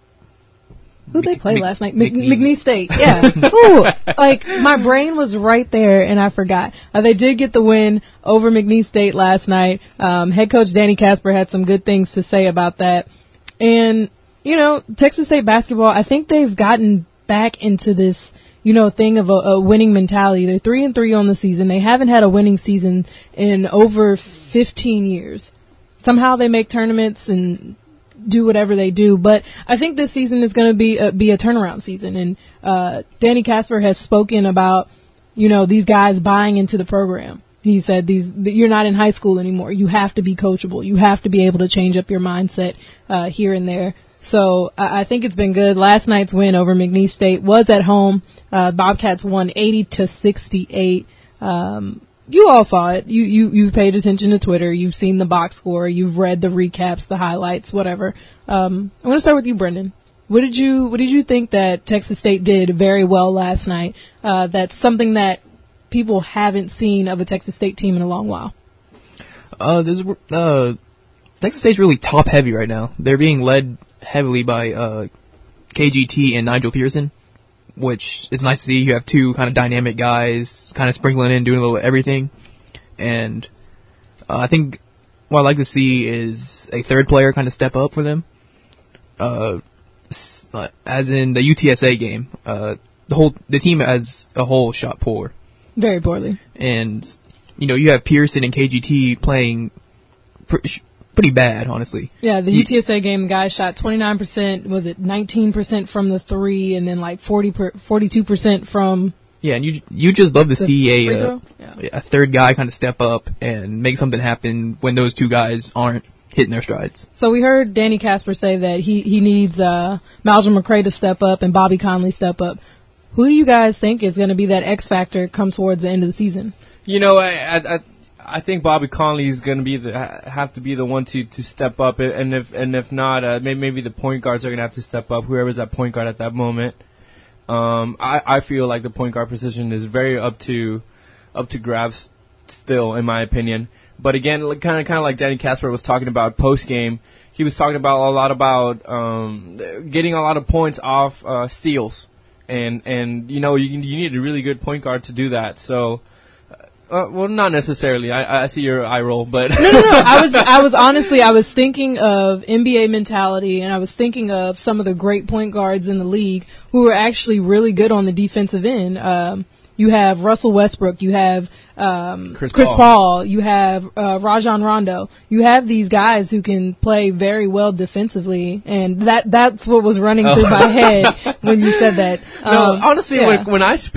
S2: Who did they play
S4: Mc,
S2: last night?
S4: McNeese.
S2: McNeese State. Yeah. Ooh, like, my brain was right there, and I forgot. Uh, they did get the win over McNeese State last night. Um, head coach Danny Casper had some good things to say about that. And, you know, Texas State basketball, I think they've gotten back into this... you know, thing of a, a winning mentality. They're three and three on the season. They haven't had a winning season in over fifteen years. Somehow they make tournaments and do whatever they do. But I think this season is going to be a, be a turnaround season. And uh, Danny Casper has spoken about, you know, these guys buying into the program. He said, "These you're not in high school anymore. You have to be coachable. You have to be able to change up your mindset uh, here and there." So I think it's been good. Last night's win over McNeese State was at home. Uh, Bobcats won eighty to sixty-eight. Um, you all saw it. You, you, you paid attention to Twitter. You've seen the box score. You've read the recaps, the highlights, whatever. Um, I want to start with you, Brendan. What did you, what did you think that Texas State did very well last night? Uh, that's something that people haven't seen of a Texas State team in a long while.
S4: Uh, there's, uh, Texas State's really top heavy right now. They're being led heavily by uh, K G T and Nigel Pearson, which is nice to see. You have two kind of dynamic guys kind of sprinkling in, doing a little everything. And uh, I think what I'd like to see is a third player kind of step up for them. Uh, as in the U T S A game, uh, the whole the team as a whole shot poor.
S2: Very poorly.
S4: And, you know, you have Pearson and K G T playing pr- pretty bad, honestly.
S2: Yeah, the U T S A game, guys shot twenty-nine percent, was it nineteen percent from the three, and then like forty per, forty-two percent from...
S4: Yeah, and you you just love to see a
S2: uh,
S4: yeah. a third guy kind of step up and make something happen when those two guys aren't hitting their strides.
S2: So we heard Danny Casper say that he, he needs uh, Malcolm McCray to step up and Bobby Conley step up. Who do you guys think is going to be that X factor come towards the end of the season?
S3: You know, I... I, I I think Bobby Conley is going to be the have to be the one to, to step up, and if and if not, uh, maybe, maybe the point guards are going to have to step up. Whoever's that point guard at that moment, um, I, I feel like the point guard position is very up to up to grabs still, in my opinion. But again, kind of kind of like Danny Casper was talking about post game, he was talking about a lot about um, getting a lot of points off uh, steals, and and you know you you need a really good point guard to do that. So. Uh, well, not necessarily. I, I see your eye roll, but
S2: no, no, no. I was, I was honestly, I was thinking of N B A mentality, and I was thinking of some of the great point guards in the league who are actually really good on the defensive end. Um, you have Russell Westbrook, you have um,
S3: Chris,
S2: Chris
S3: Paul.
S2: Paul, you have uh, Rajon Rondo. You have these guys who can play very well defensively, and that that's what was running
S3: oh.
S2: through my head when you said that. Um,
S3: no, honestly,
S2: yeah.
S3: when, when I speak.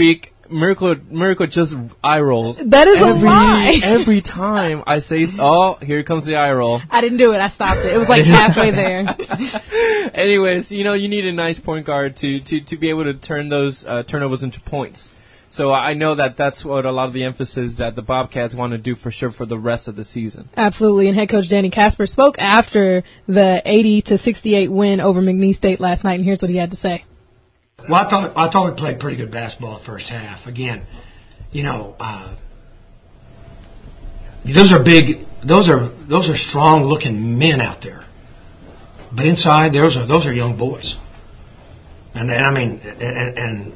S3: Miracle, Miracle just eye rolls.
S2: That is
S3: every,
S2: a lie.
S3: Every time I say, oh, here comes the eye roll.
S2: I didn't do it. I stopped it. It was like halfway there.
S3: Anyways, you know, you need a nice point guard to, to, to be able to turn those uh, turnovers into points. So I know that that's what a lot of the emphasis that the Bobcats want to do for sure for the rest of the season.
S2: Absolutely, and head coach Danny Casper spoke after the eighty to sixty-eight win over McNeese State last night, and here's what he had to say.
S9: Well, I thought I thought we played pretty good basketball the first half. Again, you know, uh, those are big, those are those are strong-looking men out there, but inside those are those are young boys, and, and I mean, and. and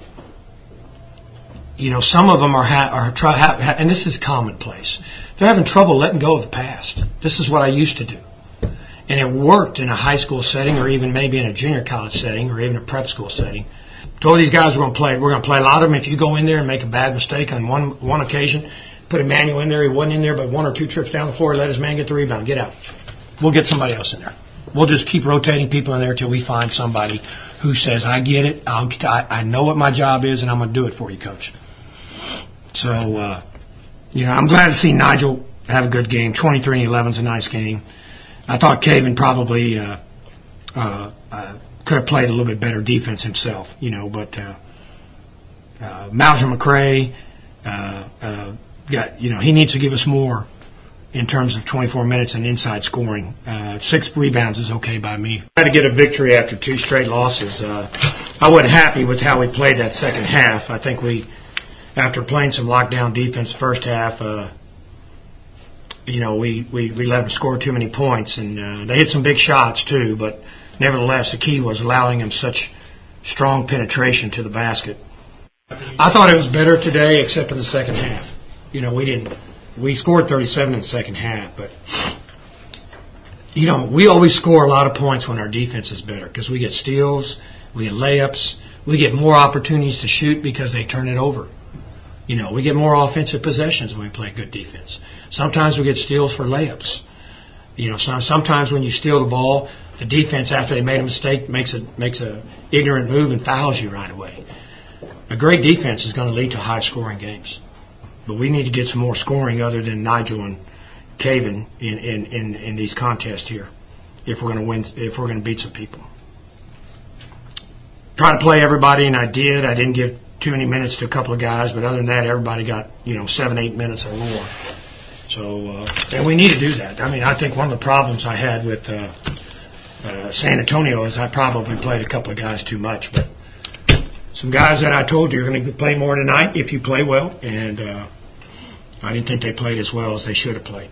S9: You know, some of them are, ha- are try, ha- ha- and this is commonplace. They're having trouble letting go of the past. This is what I used to do. And it worked in a high school setting or even maybe in a junior college setting or even a prep school setting. Told these guys we're going to play, we're going to play a lot of them. If you go in there and make a bad mistake on one, one occasion, put Emmanuel in there, he wasn't in there, but one or two trips down the floor, let his man get the rebound, get out. We'll get somebody else in there. We'll just keep rotating people in there until we find somebody who says, I get it, I'll, I, I know what my job is, and I'm going to do it for you, coach. So, uh, you know, I'm glad to see Nigel have a good game. twenty-three and eleven is a nice game. I thought Caven probably uh, uh, uh, could have played a little bit better defense himself, you know, but uh, uh, Mauser McCray, uh, uh, got, you know, he needs to give us more in terms of twenty-four minutes and inside scoring. Uh, six rebounds is okay by me. Had to get a victory after two straight losses. Uh, I wasn't happy with how we played that second half. I think we... After playing some lockdown defense first half, uh, you know, we, we, we let them score too many points. And uh, they hit some big shots, too. But nevertheless, the key was allowing them such strong penetration to the basket. I thought it was better today, except in the second half. You know, we didn't. We scored thirty-seven in the second half. But, you know, we always score a lot of points when our defense is better because we get steals, we get layups, we get more opportunities to shoot because they turn it over. You know, we get more offensive possessions when we play good defense. Sometimes we get steals for layups. You know, some, sometimes when you steal the ball, the defense, after they made a mistake, makes a makes a ignorant move and fouls you right away. A great defense is going to lead to high-scoring games. But we need to get some more scoring other than Nigel and Caven in, in, in, in these contests here if we're going to win, if we're going to beat some people. Try to play everybody, and I did. I didn't give too many minutes to a couple of guys, but other than that, everybody got, you know, seven, eight minutes or more. So, uh, and we need to do that. I mean, I think one of the problems I had with uh, uh, San Antonio is I probably played a couple of guys too much, but some guys that I told you are going to play more tonight if you play well, and uh, I didn't think they played as well as they should have played.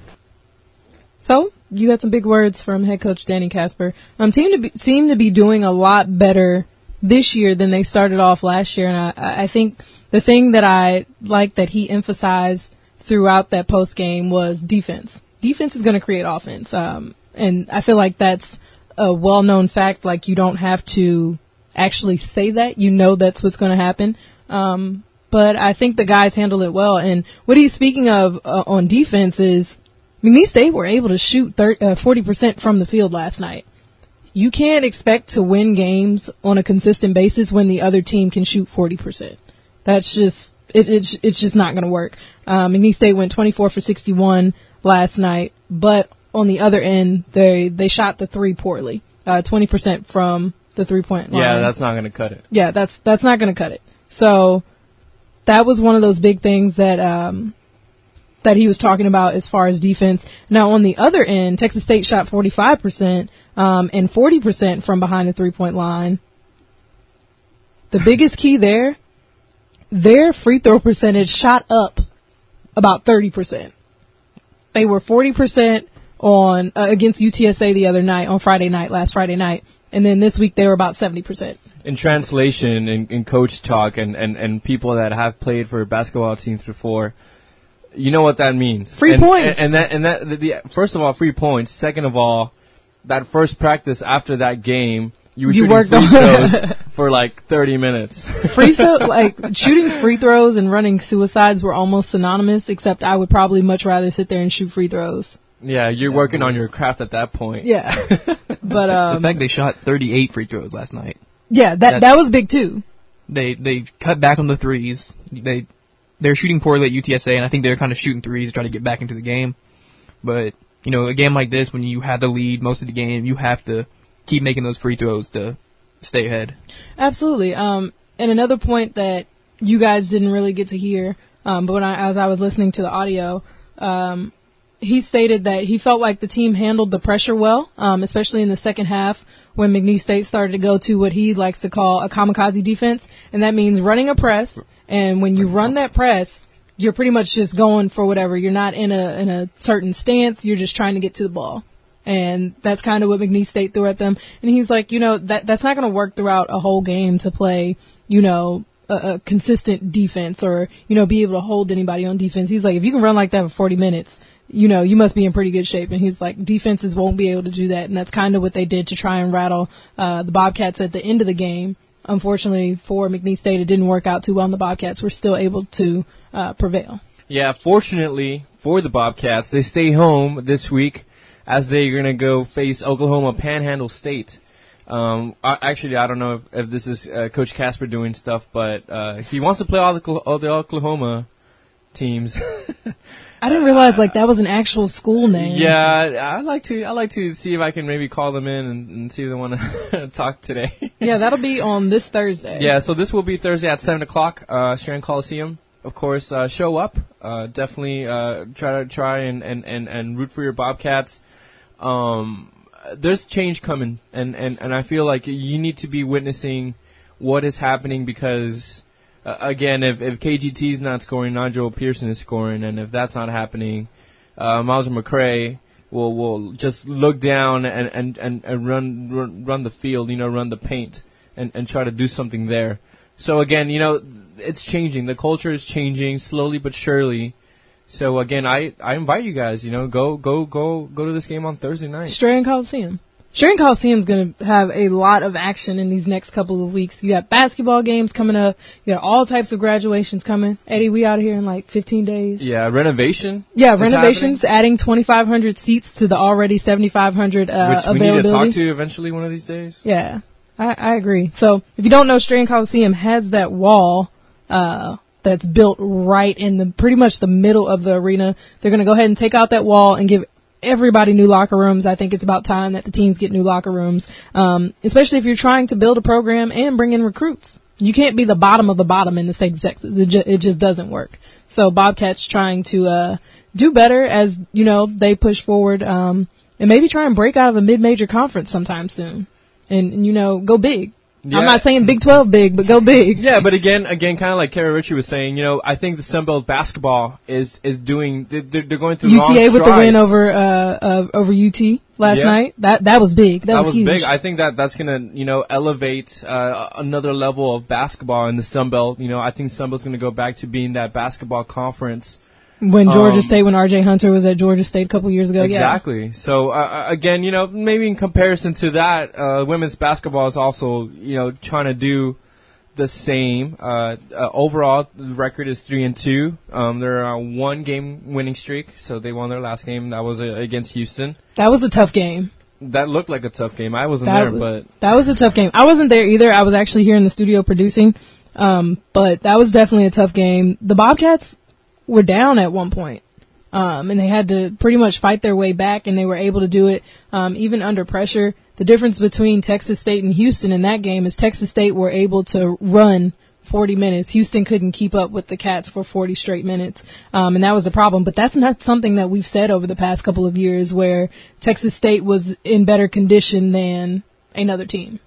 S2: So, you got some big words from head coach Danny Casper. Um, team to be, seem to be doing a lot better this year than they started off last year, and I, I think the thing that I like that he emphasized throughout that post game was defense. Defense is going to create offense, um, and I feel like that's a well-known fact. Like, you don't have to actually say that; you know that's what's going to happen. Um, but I think the guys handle it well. And what he's speaking of uh, on defense is McNeese State were able to shoot thirty, uh, forty percent from the field last night. You can't expect to win games on a consistent basis when the other team can shoot forty percent. That's just, it, it's, it's just not going to work. Um, McNeese State went twenty-four for sixty-one last night, but on the other end, they, they shot the three poorly. Uh, twenty percent from the three-point line.
S3: Yeah, that's not going to cut it.
S2: Yeah, that's, that's not going to cut it. So that was one of those big things that, um, that he was talking about as far as defense. Now, on the other end, Texas State shot forty-five percent um, and forty percent from behind the three-point line. The biggest key there, their free throw percentage shot up about thirty percent. They were forty percent on uh, against U T S A the other night, on Friday night, last Friday night. And then this week they were about seventy percent.
S3: In translation, in, in coach talk and, and, and people that have played for basketball teams before, you know what that means.
S2: Free
S3: and,
S2: points.
S3: And, and that, and that, the, the, first of all, free points. Second of all, that first practice after that game, you were
S2: you
S3: shooting free
S2: on
S3: throws for like thirty minutes.
S2: Free throw, like shooting free throws and running suicides were almost synonymous, except I would probably much rather sit there and shoot free throws.
S3: Yeah, you're working on your craft at that point.
S2: Yeah. But um
S4: the fact they shot thirty-eight free throws last night.
S2: Yeah, that
S4: That's,
S2: that was big too.
S4: They they cut back on the threes. They they're shooting poorly at U T S A, and I think they're kind of shooting threes to try to get back into the game. But you know, a game like this, when you have the lead most of the game, you have to keep making those free throws to stay ahead.
S2: Absolutely. Um, and another point that you guys didn't really get to hear, um, but when I, as I was listening to the audio, um, he stated that he felt like the team handled the pressure well, um, especially in the second half when McNeese State started to go to what he likes to call a kamikaze defense, and that means running a press. And when you run that press, you're pretty much just going for whatever. You're not in a in a certain stance. You're just trying to get to the ball. And that's kind of what McNeese State threw at them. And he's like, you know, that that's not going to work throughout a whole game to play, you know, a, a consistent defense or, you know, be able to hold anybody on defense. He's like, if you can run like that for forty minutes, you know, you must be in pretty good shape. And he's like, defenses won't be able to do that. And that's kind of what they did to try and rattle uh, the Bobcats at the end of the game. Unfortunately for McNeese State, it didn't work out too well, and the Bobcats were still able to uh, prevail.
S3: Yeah, fortunately for the Bobcats, they stay home this week as they're going to go face Oklahoma Panhandle State. Um, I, actually, I don't know if, if this is uh, Coach Casper doing stuff, but uh, he wants to play all the, all the Oklahoma teams.
S2: I didn't realize like that was an actual school name.
S3: Yeah, I like to I like to see if I can maybe call them in and, and see if they want to talk today.
S2: Yeah, that'll be on this Thursday.
S3: Yeah, so this will be Thursday at seven o'clock, uh, Sharon Coliseum. Of course, uh, show up. Uh, definitely uh, try to try and, and, and, and root for your Bobcats. Um, there's change coming, and, and, and I feel like you need to be witnessing what is happening because, uh, again, if, if K G T is not scoring, Nigel Pearson is scoring, and if that's not happening, uh, Miles McCray will will just look down and, and, and, and run, run run the field, you know, run the paint, and, and try to do something there. So, again, you know, it's changing. The culture is changing slowly but surely. So, again, I, I invite you guys, you know, go go go go to this game on Thursday night.
S2: Strahan Coliseum. Strahan Coliseum is going to have a lot of action in these next couple of weeks. You got basketball games coming up. You got all types of graduations coming. Eddie, we out of here in like fifteen days.
S3: Yeah, renovation.
S2: Yeah, renovations, happening. Adding twenty-five hundred seats to the already seventy-five hundred uh,
S3: Which we
S2: availability.
S3: need to talk to eventually one of these days.
S2: Yeah, I, I agree. So if you don't know, Strahan Coliseum has that wall uh, that's built right in the pretty much the middle of the arena. They're going to go ahead and take out that wall and give everybody new locker rooms. I think it's about time that the teams get new locker rooms, um, especially if you're trying to build a program and bring in recruits. You can't be the bottom of the bottom in the state of Texas. It, ju- it just doesn't work. So Bobcats trying to uh, do better as, you know, they push forward um, and maybe try and break out of a mid-major conference sometime soon and, and you know, go big. Yeah. I'm not saying Big twelve big, but go big.
S3: Yeah, but again, again, kind of like Kara Ritchie was saying, you know, I think the Sunbelt basketball is is doing. They're, they're going through
S2: U T A
S3: long strides.
S2: with the win over uh, uh over U T last
S3: yeah.
S2: night. That that was big. That,
S3: that
S2: was,
S3: was
S2: huge.
S3: big. I think that that's gonna you know elevate uh, another level of basketball in the Sunbelt. You know, I think Sunbelt's gonna go back to being that basketball conference.
S2: When Georgia
S3: um,
S2: State, when R J Hunter was at Georgia State a couple years ago.
S3: Exactly.
S2: Yeah.
S3: So, uh, again, you know, maybe in comparison to that, uh, women's basketball is also, you know, trying to do the same. Uh, uh, overall, the record is three and two. Um, they're on one game winning streak, so they won their last game. That was uh, against Houston.
S2: That was a tough game.
S3: That looked like a tough game. I wasn't
S2: that
S3: there,
S2: was,
S3: but
S2: that was a tough game. I wasn't there either. I was actually here in the studio producing, um, but that was definitely a tough game. The Bobcats were down at one point, um, and they had to pretty much fight their way back, and they were able to do it um, even under pressure. The difference between Texas State and Houston in that game is Texas State were able to run forty minutes. Houston couldn't keep up with the Cats for forty straight minutes, um, and that was a problem. But that's not something that we've said over the past couple of years where Texas State was in better condition than another team.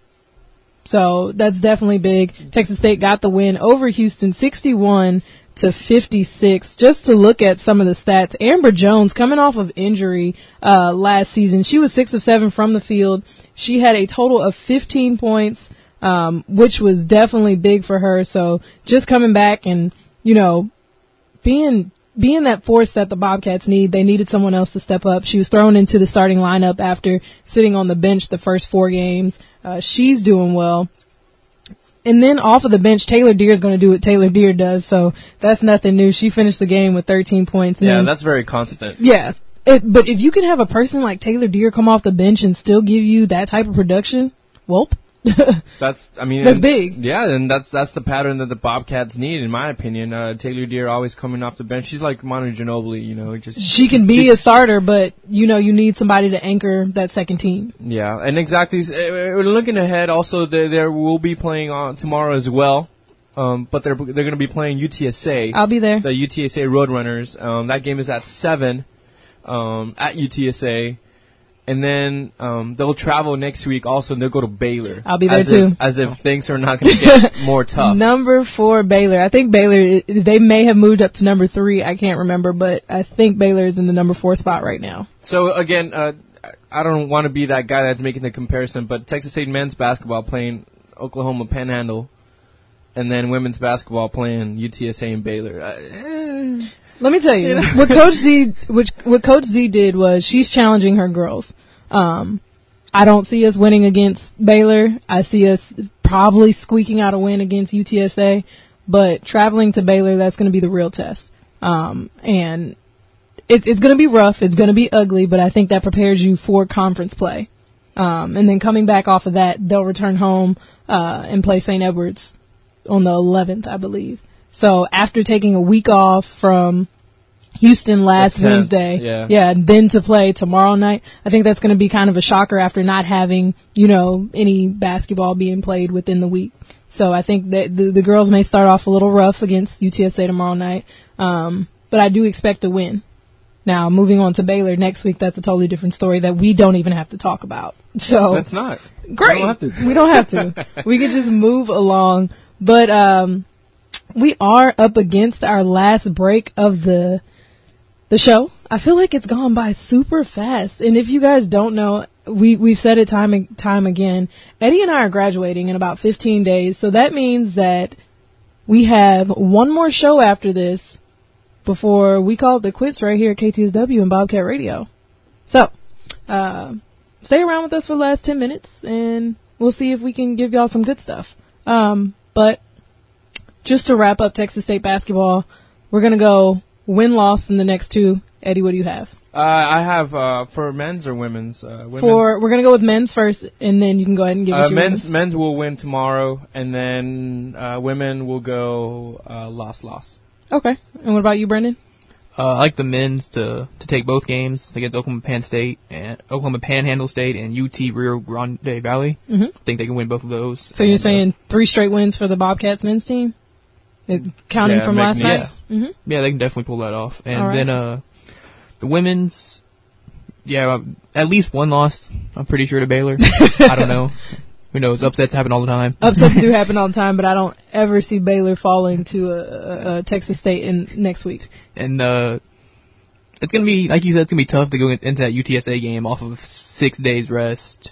S2: So that's definitely big. Texas State got the win over Houston, sixty-one to fifty-six. Just to look at some of the stats, Amber Jones coming off of injury uh, last season, she was six of seven from the field. She had a total of fifteen points, um, which was definitely big for her. So just coming back and, you know, being being that force that the Bobcats need, they needed someone else to step up. She was thrown into the starting lineup after sitting on the bench the first four games. Uh, she's doing well. And then off of the bench, Taylor Deere is going to do what Taylor Deere does, so that's nothing new. She finished the game with thirteen points.
S3: Yeah,
S2: then,
S3: that's very constant.
S2: Yeah. It, but if you can have a person like Taylor Deere come off the bench and still give you that type of production, well,
S3: That's, I mean,
S2: that's
S3: and,
S2: big.
S3: Yeah, and that's that's the pattern that the Bobcats need, in my opinion. Uh, Taylor Deere always coming off the bench. She's like Manu Ginobili, you know. Just
S2: she can be a starter, but you know you need somebody to anchor that second team.
S3: Yeah, and exactly. We're looking ahead. Also, there there will be playing on tomorrow as well. Um, but they're they're going to be playing U T S A.
S2: I'll be there.
S3: The U T S A Roadrunners. Um, that game is at seven um, at U T S A. And then um, they'll travel next week also, and they'll go to Baylor.
S2: I'll be there,
S3: as
S2: too.
S3: If, as if things are not going to get more tough.
S2: Number four, Baylor. I think Baylor, they may have moved up to number three. I can't remember, but I think Baylor is in the number four spot right now.
S3: So, again, uh, I don't want to be that guy that's making the comparison, but Texas State men's basketball playing Oklahoma Panhandle, and then women's basketball playing U T S A and Baylor. Uh,
S2: Let me tell you, what Coach Z, which what Coach Z did was she's challenging her girls. Um, I don't see us winning against Baylor. I see us probably squeaking out a win against U T S A, but traveling to Baylor, that's going to be the real test. Um, and it, it's going to be rough. It's going to be ugly, but I think that prepares you for conference play. Um, and then coming back off of that, they'll return home uh, and play Saint Edwards on the eleventh, I believe. So after taking a week off from Houston last Wednesday,
S3: yeah.
S2: yeah, then to play tomorrow night, I think that's going to be kind of a shocker after not having, you know, any basketball being played within the week. So I think that the, the girls may start off a little rough against U T S A tomorrow night, um, but I do expect to win. Now, moving on to Baylor next week, that's a totally different story that we don't even have to talk about. So
S3: that's not.
S2: Great.
S3: We don't have to.
S2: We don't have to. We can just move along. But um, we are up against our last break of the the show. I feel like it's gone by super fast. And if you guys don't know, we, we've said it time and time again, Eddie and I are graduating in about fifteen days. So that means that we have one more show after this before we call it the quits right here at K T S W and Bobcat Radio. So uh, stay around with us for the last ten minutes, and we'll see if we can give y'all some good stuff. Um, but just to wrap up Texas State basketball, we're going to go win-loss in the next two. Eddie, what do you have?
S3: Uh, I have uh, for men's or women's? Uh, women's.
S2: For We're going to go with men's first, and then you can go ahead and give
S3: uh,
S2: us your
S3: men's.
S2: women's.
S3: Men's will win tomorrow, and then uh, women will go uh, loss-loss.
S2: Okay. And what about you, Brendan?
S4: Uh, I like the men's to to take both games against Oklahoma Pan State and Oklahoma Panhandle State and U T Rio Grande Valley.
S2: Mm-hmm.
S4: I think they can win both of those.
S2: So
S4: and,
S2: you're saying
S4: uh,
S2: three straight wins for the Bobcats men's team? It, counting
S3: yeah,
S2: from last
S3: McNeese.
S2: night? Mm-hmm.
S4: Yeah, they can definitely pull that off. And
S2: All right.
S4: then uh, the women's, yeah, at least one loss, I'm pretty sure, to Baylor. I don't know. Who knows? Upsets happen all the time.
S2: Upsets do happen all the time, but I don't ever see Baylor falling to a, a, a Texas State in next week.
S4: And uh, it's going to be, like you said, it's going to be tough to go in, into that U T S A game off of six days rest.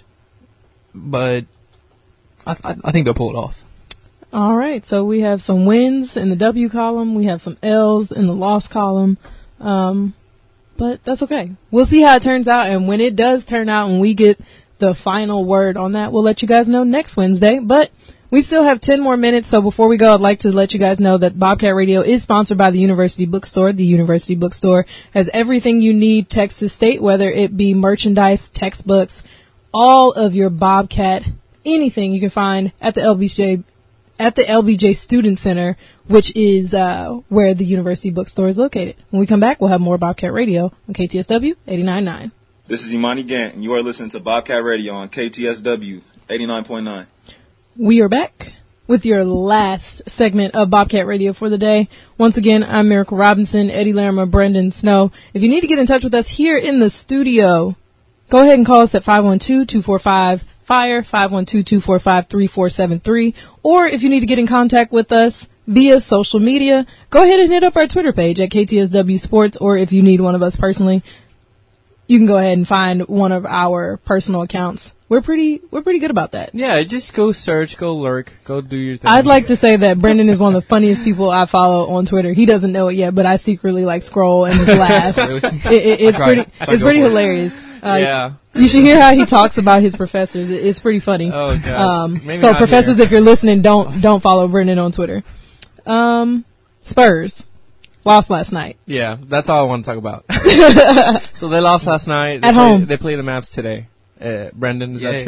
S4: But I, I, I think they'll pull it off.
S2: All right, so we have some wins in the W column. We have some L's in the loss column. Um, but that's okay. We'll see how it turns out, and when it does turn out and we get the final word on that, we'll let you guys know next Wednesday. But we still have ten more minutes, so before we go, I'd like to let you guys know that Bobcat Radio is sponsored by the University Bookstore. The University Bookstore has everything you need Texas State, whether it be merchandise, textbooks, all of your Bobcat, anything you can find at the L B J at the L B J Student Center, which is uh, where the University Bookstore is located. When we come back, we'll have more Bobcat Radio on K T S W eighty-nine point nine.
S10: This is Imani Gant, and you are listening to Bobcat Radio on K T S W eighty-nine point nine.
S2: We are back with your last segment of Bobcat Radio for the day. Once again, I'm Miracle Robinson, Eddie Larimer, Brendan Snow. If you need to get in touch with us here in the studio, go ahead and call us at five one two, two four five, FIRE, five one two, two four five, three four seven three. Or if you need to get in contact with us via social media, go ahead and hit up our Twitter page at K T S W Sports, or if you need one of us personally, you can go ahead and find one of our personal accounts. We're pretty, we're pretty good about that.
S3: Yeah, just go search, go lurk, go do your thing.
S2: I'd like to say that Brendan is one of the funniest people I follow on Twitter. He doesn't know it yet, but I secretly like scroll and laugh. it, it, it's pretty, it's pretty hilarious. Uh,
S3: yeah.
S2: You should hear how he talks about his professors. It, it's pretty funny.
S3: Oh gosh.
S2: Um,
S3: Maybe
S2: so
S3: not
S2: professors,
S3: here.
S2: if you're listening, don't don't follow Brendan on Twitter. Um, Spurs lost last night.
S3: Yeah, that's all I want to talk about. So they lost last night. They
S2: At
S3: play,
S2: home.
S3: They play the Mavs today. Uh, Brendan, is
S4: Yeah.
S3: that true?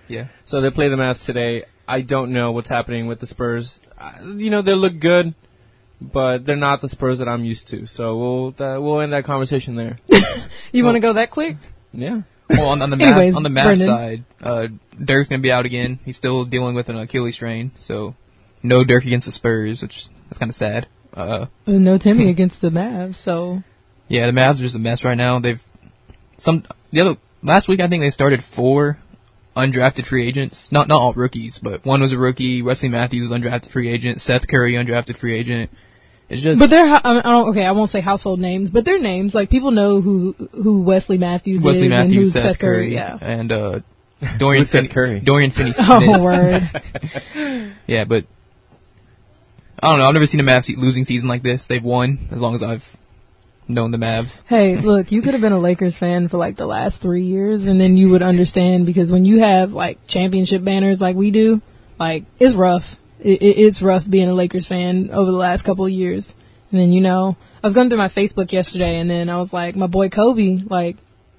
S4: Yeah.
S3: So they play the Mavs today. I don't know what's happening with the Spurs. Uh, you know, they look good, but they're not the Spurs that I'm used to. So we'll uh, we'll end that conversation there.
S2: You
S3: well,
S2: want to go that quick?
S3: Yeah.
S4: Well, on, on the
S2: Anyways,
S4: Mavs, on the Mavs
S2: Brendan.
S4: side, uh, Dirk's gonna be out again. He's still dealing with an Achilles strain, so no Dirk against the Spurs, which that's kind of sad. Uh,
S2: No Timmy against the Mavs, so
S4: yeah, the Mavs are just a mess right now. They've some the other last week I think they started four undrafted free agents. Not not all rookies, but one was a rookie. Wesley Matthews was undrafted free agent. Seth Curry undrafted free agent. It's just.
S2: But they're I don't okay. I won't say household names, but they're names. Like people know who who Wesley Matthews
S4: Wesley
S2: is
S4: Matthews,
S2: and who's
S4: Seth,
S2: Seth Curry.
S4: Curry,
S2: Yeah.
S4: and uh, Dorian
S3: Seth
S4: Finney,
S3: Curry?
S4: Dorian Finney-Smith.
S2: Oh word.
S4: Yeah, but I don't know. I've never seen a Mavs losing season like this. They've won as long as I've known the Mavs.
S2: Hey, look, you could have been a Lakers fan for like the last three years, and then you would understand because when you have like championship banners like we do, like it's rough. It, it, it's rough being a Lakers fan over the last couple of years. And then, you know, I was going through my Facebook yesterday, and then I was like, my boy Kobe, like,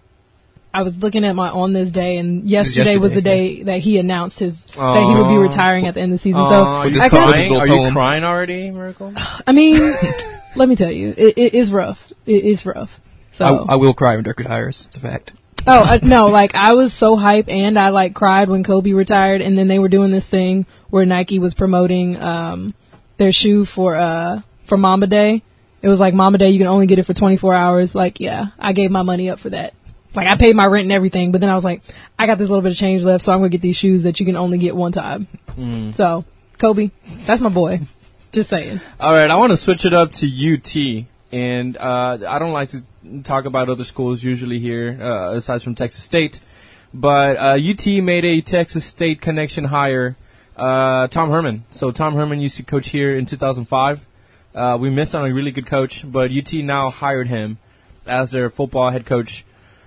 S2: I was looking at my on this day, and yesterday,
S4: yesterday
S2: was the
S4: yeah.
S2: day that he announced his that he would be retiring at the end of the season.
S3: Aww,
S2: so
S3: are you
S2: I
S3: crying?
S2: kinda,
S3: Are you crying already, Miracle?
S2: I mean, let me tell you, it, it is rough. It is rough. So
S4: I, I will cry when Dirk retires. It's a fact.
S2: Oh, uh, no, like, I was so hype, and I, like, cried when Kobe retired, and then they were doing this thing where Nike was promoting um their shoe for uh for Mamba Day. It was like, Mamba Day, you can only get it for twenty-four hours. Like, yeah, I gave my money up for that. Like, I paid my rent and everything, but then I was like, I got this little bit of change left, so I'm going to get these shoes that you can only get one time.
S3: Mm.
S2: So, Kobe, that's my boy. Just saying.
S3: All right, I want to switch it up to U T. And uh, I don't like to talk about other schools usually here, uh, aside from Texas State. But uh, U T made a Texas State connection hire, uh, Tom Herman. So Tom Herman used to coach here in two thousand five. Uh, we missed on a really good coach, but U T now hired him as their football head coach.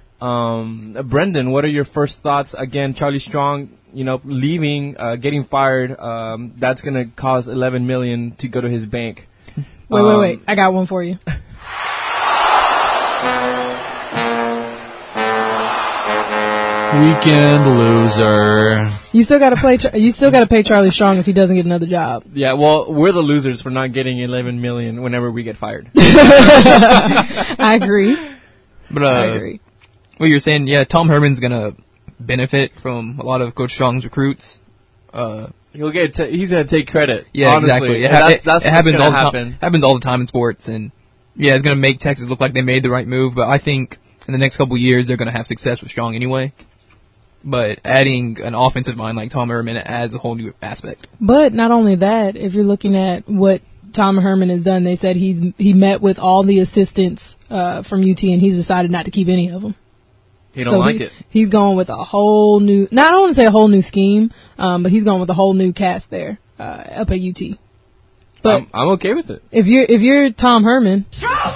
S3: Um, Brendan, what are your first thoughts? Again, Charlie Strong, you know, leaving, uh, getting fired. Um, that's going to cause eleven million dollars to go to his bank.
S2: Wait,
S3: um,
S2: wait, wait. I got one for you.
S11: Weekend loser.
S2: You still got to play. Char- you still got to pay Charlie Strong if he doesn't get another job.
S3: Yeah, well, we're the losers for not getting eleven million dollars whenever we get fired.
S2: I agree.
S4: But uh,
S2: I agree.
S4: What you're saying, yeah, Tom Herman's gonna benefit from a lot of Coach Strong's recruits. Uh,
S3: He'll get. T- he's gonna take credit.
S4: yeah,
S3: honestly.
S4: exactly. It,
S3: And
S4: ha-
S3: that's, that's
S4: it, it happens
S3: what's
S4: all
S3: gonna
S4: the
S3: happen.
S4: time. Happens all the time in sports, and yeah, it's gonna make Texas look like they made the right move. But I think in the next couple of years they're gonna have success with Strong anyway. But adding an offensive mind like Tom Herman adds a whole new aspect.
S2: But not only that, if you're looking at what Tom Herman has done, they said he's he met with all the assistants uh, from U T, and he's decided not to keep any of them.
S3: You don't
S2: so
S3: like
S2: he,
S3: it.
S2: He's going with a whole new. Not I don't want to say a whole new scheme, um, but he's going with a whole new cast there uh, up at U T. But
S3: I'm, I'm okay with it.
S2: if you're if you're Tom Herman,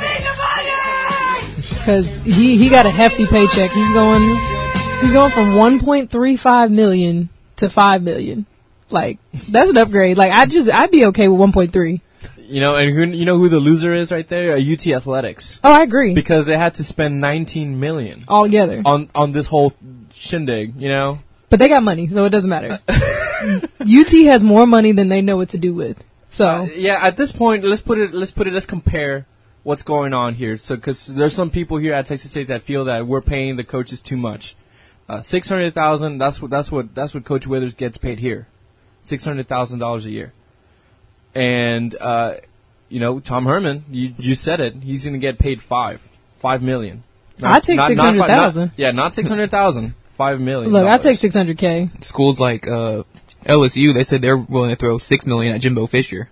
S2: because he he got a hefty paycheck. He's going he's going from one point three five million to five million. Like that's an upgrade. Like I just I'd be okay with one point three.
S3: You know, and who, you know who the loser is right there? Uh, U T Athletics.
S2: Oh, I agree.
S3: Because they had to spend nineteen million
S2: all together
S3: on on this whole shindig. You know.
S2: But they got money, so it doesn't matter. U T has more money than they know what to do with. So
S3: uh, yeah, at this point, let's put it. Let's put it. Let's compare what's going on here. So, because there's some people here at Texas State that feel that we're paying the coaches too much. Uh, Six hundred thousand. That's what. That's what. That's what Coach Withers gets paid here. Six hundred thousand dollars a year. And uh, you know, Tom Herman, you you said it. He's going to get paid five, five million.
S2: I take six hundred thousand.
S3: Yeah, not six hundred thousand. Five million.
S2: Look, I take six hundred k.
S4: Schools like uh, L S U, they said they're willing to throw six million at Jimbo Fisher.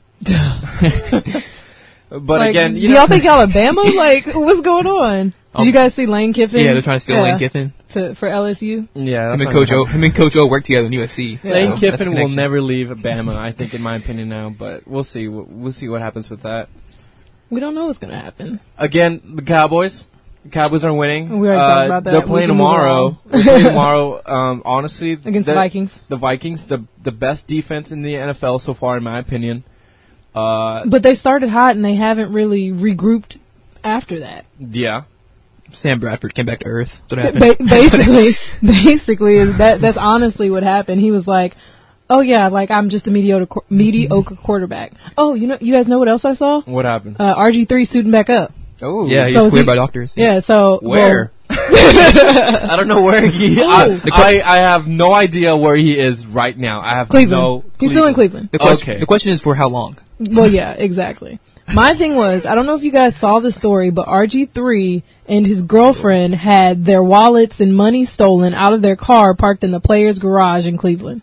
S3: But
S2: like,
S3: again, you
S2: do
S3: know,
S2: y'all think Alabama? Like, what's going on? Did you guys see Lane Kiffin?
S4: Yeah, they're trying to steal
S2: yeah.
S4: Lane Kiffin.
S2: To, for L S U?
S3: Yeah,
S4: him
S3: that's
S4: and Coach O. Him and Coach O work together in U S C.
S2: Yeah.
S3: Lane
S4: So,
S3: Kiffin will
S4: connection.
S3: never leave Bama, I think, in my opinion now. But we'll see. We'll, we'll see what happens with that.
S2: We don't know what's going to happen.
S3: Again, the Cowboys. The Cowboys are winning.
S2: We already
S3: uh,
S2: talked about that.
S3: They're
S2: We
S3: playing
S2: can move
S3: tomorrow.
S2: along.
S3: They're playing tomorrow. Um, honestly,
S2: Against the Vikings.
S3: The Vikings, the the best defense in the N F L so far, in my opinion. Uh,
S2: But they started hot and they haven't really regrouped after that.
S3: yeah.
S4: Sam Bradford came back to Earth. That's what happened.
S2: Ba- basically, basically, is that that's honestly what happened. He was like, "Oh yeah, like I'm just a mediocre mediocre quarterback." Oh, you know, you guys know what else I saw?
S3: What happened?
S2: Uh, R G three suiting back up.
S3: Oh,
S4: yeah, he
S2: so
S4: was cleared
S2: he,
S4: by doctors.
S2: Yeah, so
S3: where?
S2: Well,
S3: I don't know where he. I,
S2: Ooh.
S3: I I have no idea where he is right now. I have
S2: Cleveland.
S3: no.
S2: He's
S3: Cleveland.
S2: still in Cleveland.
S4: The question,
S3: Okay.
S4: the question is for how long?
S2: Well, yeah, exactly. My thing was, I don't know if you guys saw the story, but R G three and his girlfriend had their wallets and money stolen out of their car parked in the players' garage in Cleveland.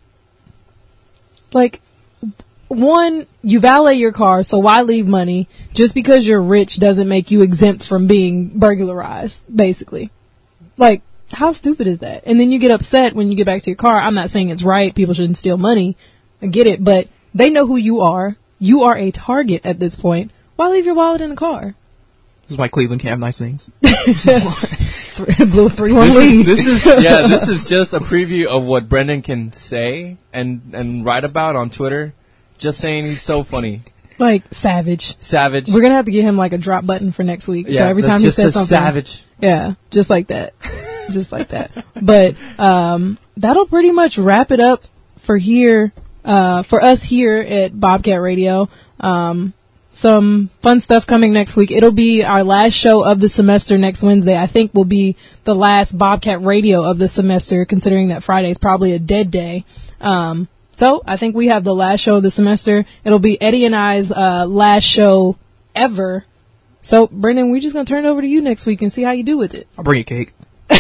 S2: Like, one, you valet your car, so why leave money? Just because you're rich doesn't make you exempt from being burglarized, basically. Like, how stupid is that? And then you get upset when you get back to your car. I'm not saying it's right, people shouldn't steal money. I get it, but they know who you are. You are a target at this point. Why leave your wallet in the car?
S4: This is why Cleveland can't have nice things.
S2: Blew a three one
S3: This
S2: lead.
S3: is, this is yeah. This is just a preview of what Brendan can say and and write about on Twitter. Just saying, he's so funny.
S2: Like savage.
S3: Savage.
S2: We're gonna have to get him like a drop button for next week.
S3: Yeah,
S2: so every
S3: that's
S2: time he
S3: just
S2: says
S3: a
S2: something,
S3: savage.
S2: Yeah, just like that, just like that. But um, that'll pretty much wrap it up for here. Uh, for us here at Bobcat Radio. Um, some fun stuff coming next week. It'll be our last show of the semester next Wednesday. I think will be the last Bobcat Radio of the semester, considering that Friday is probably a dead day. Um, so I think we have the last show of the semester. It'll be Eddie and I's uh, last show ever. So, Brendan, we're just going to turn it over to you next week and see how you do with it.
S4: I'll bring you cake.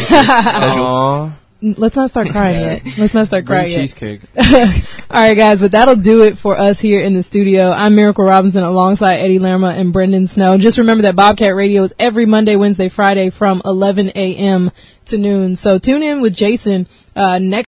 S3: Aww.
S2: Let's not start crying yet. Let's not start crying
S3: Bring
S2: yet.
S3: cheesecake.
S2: All right, guys, but that'll do it for us here in the studio. I'm Miracle Robinson alongside Eddie Lerma and Brendan Snow. Just remember that Bobcat Radio is every Monday, Wednesday, Friday from eleven a.m. to noon. So tune in with Jason uh, next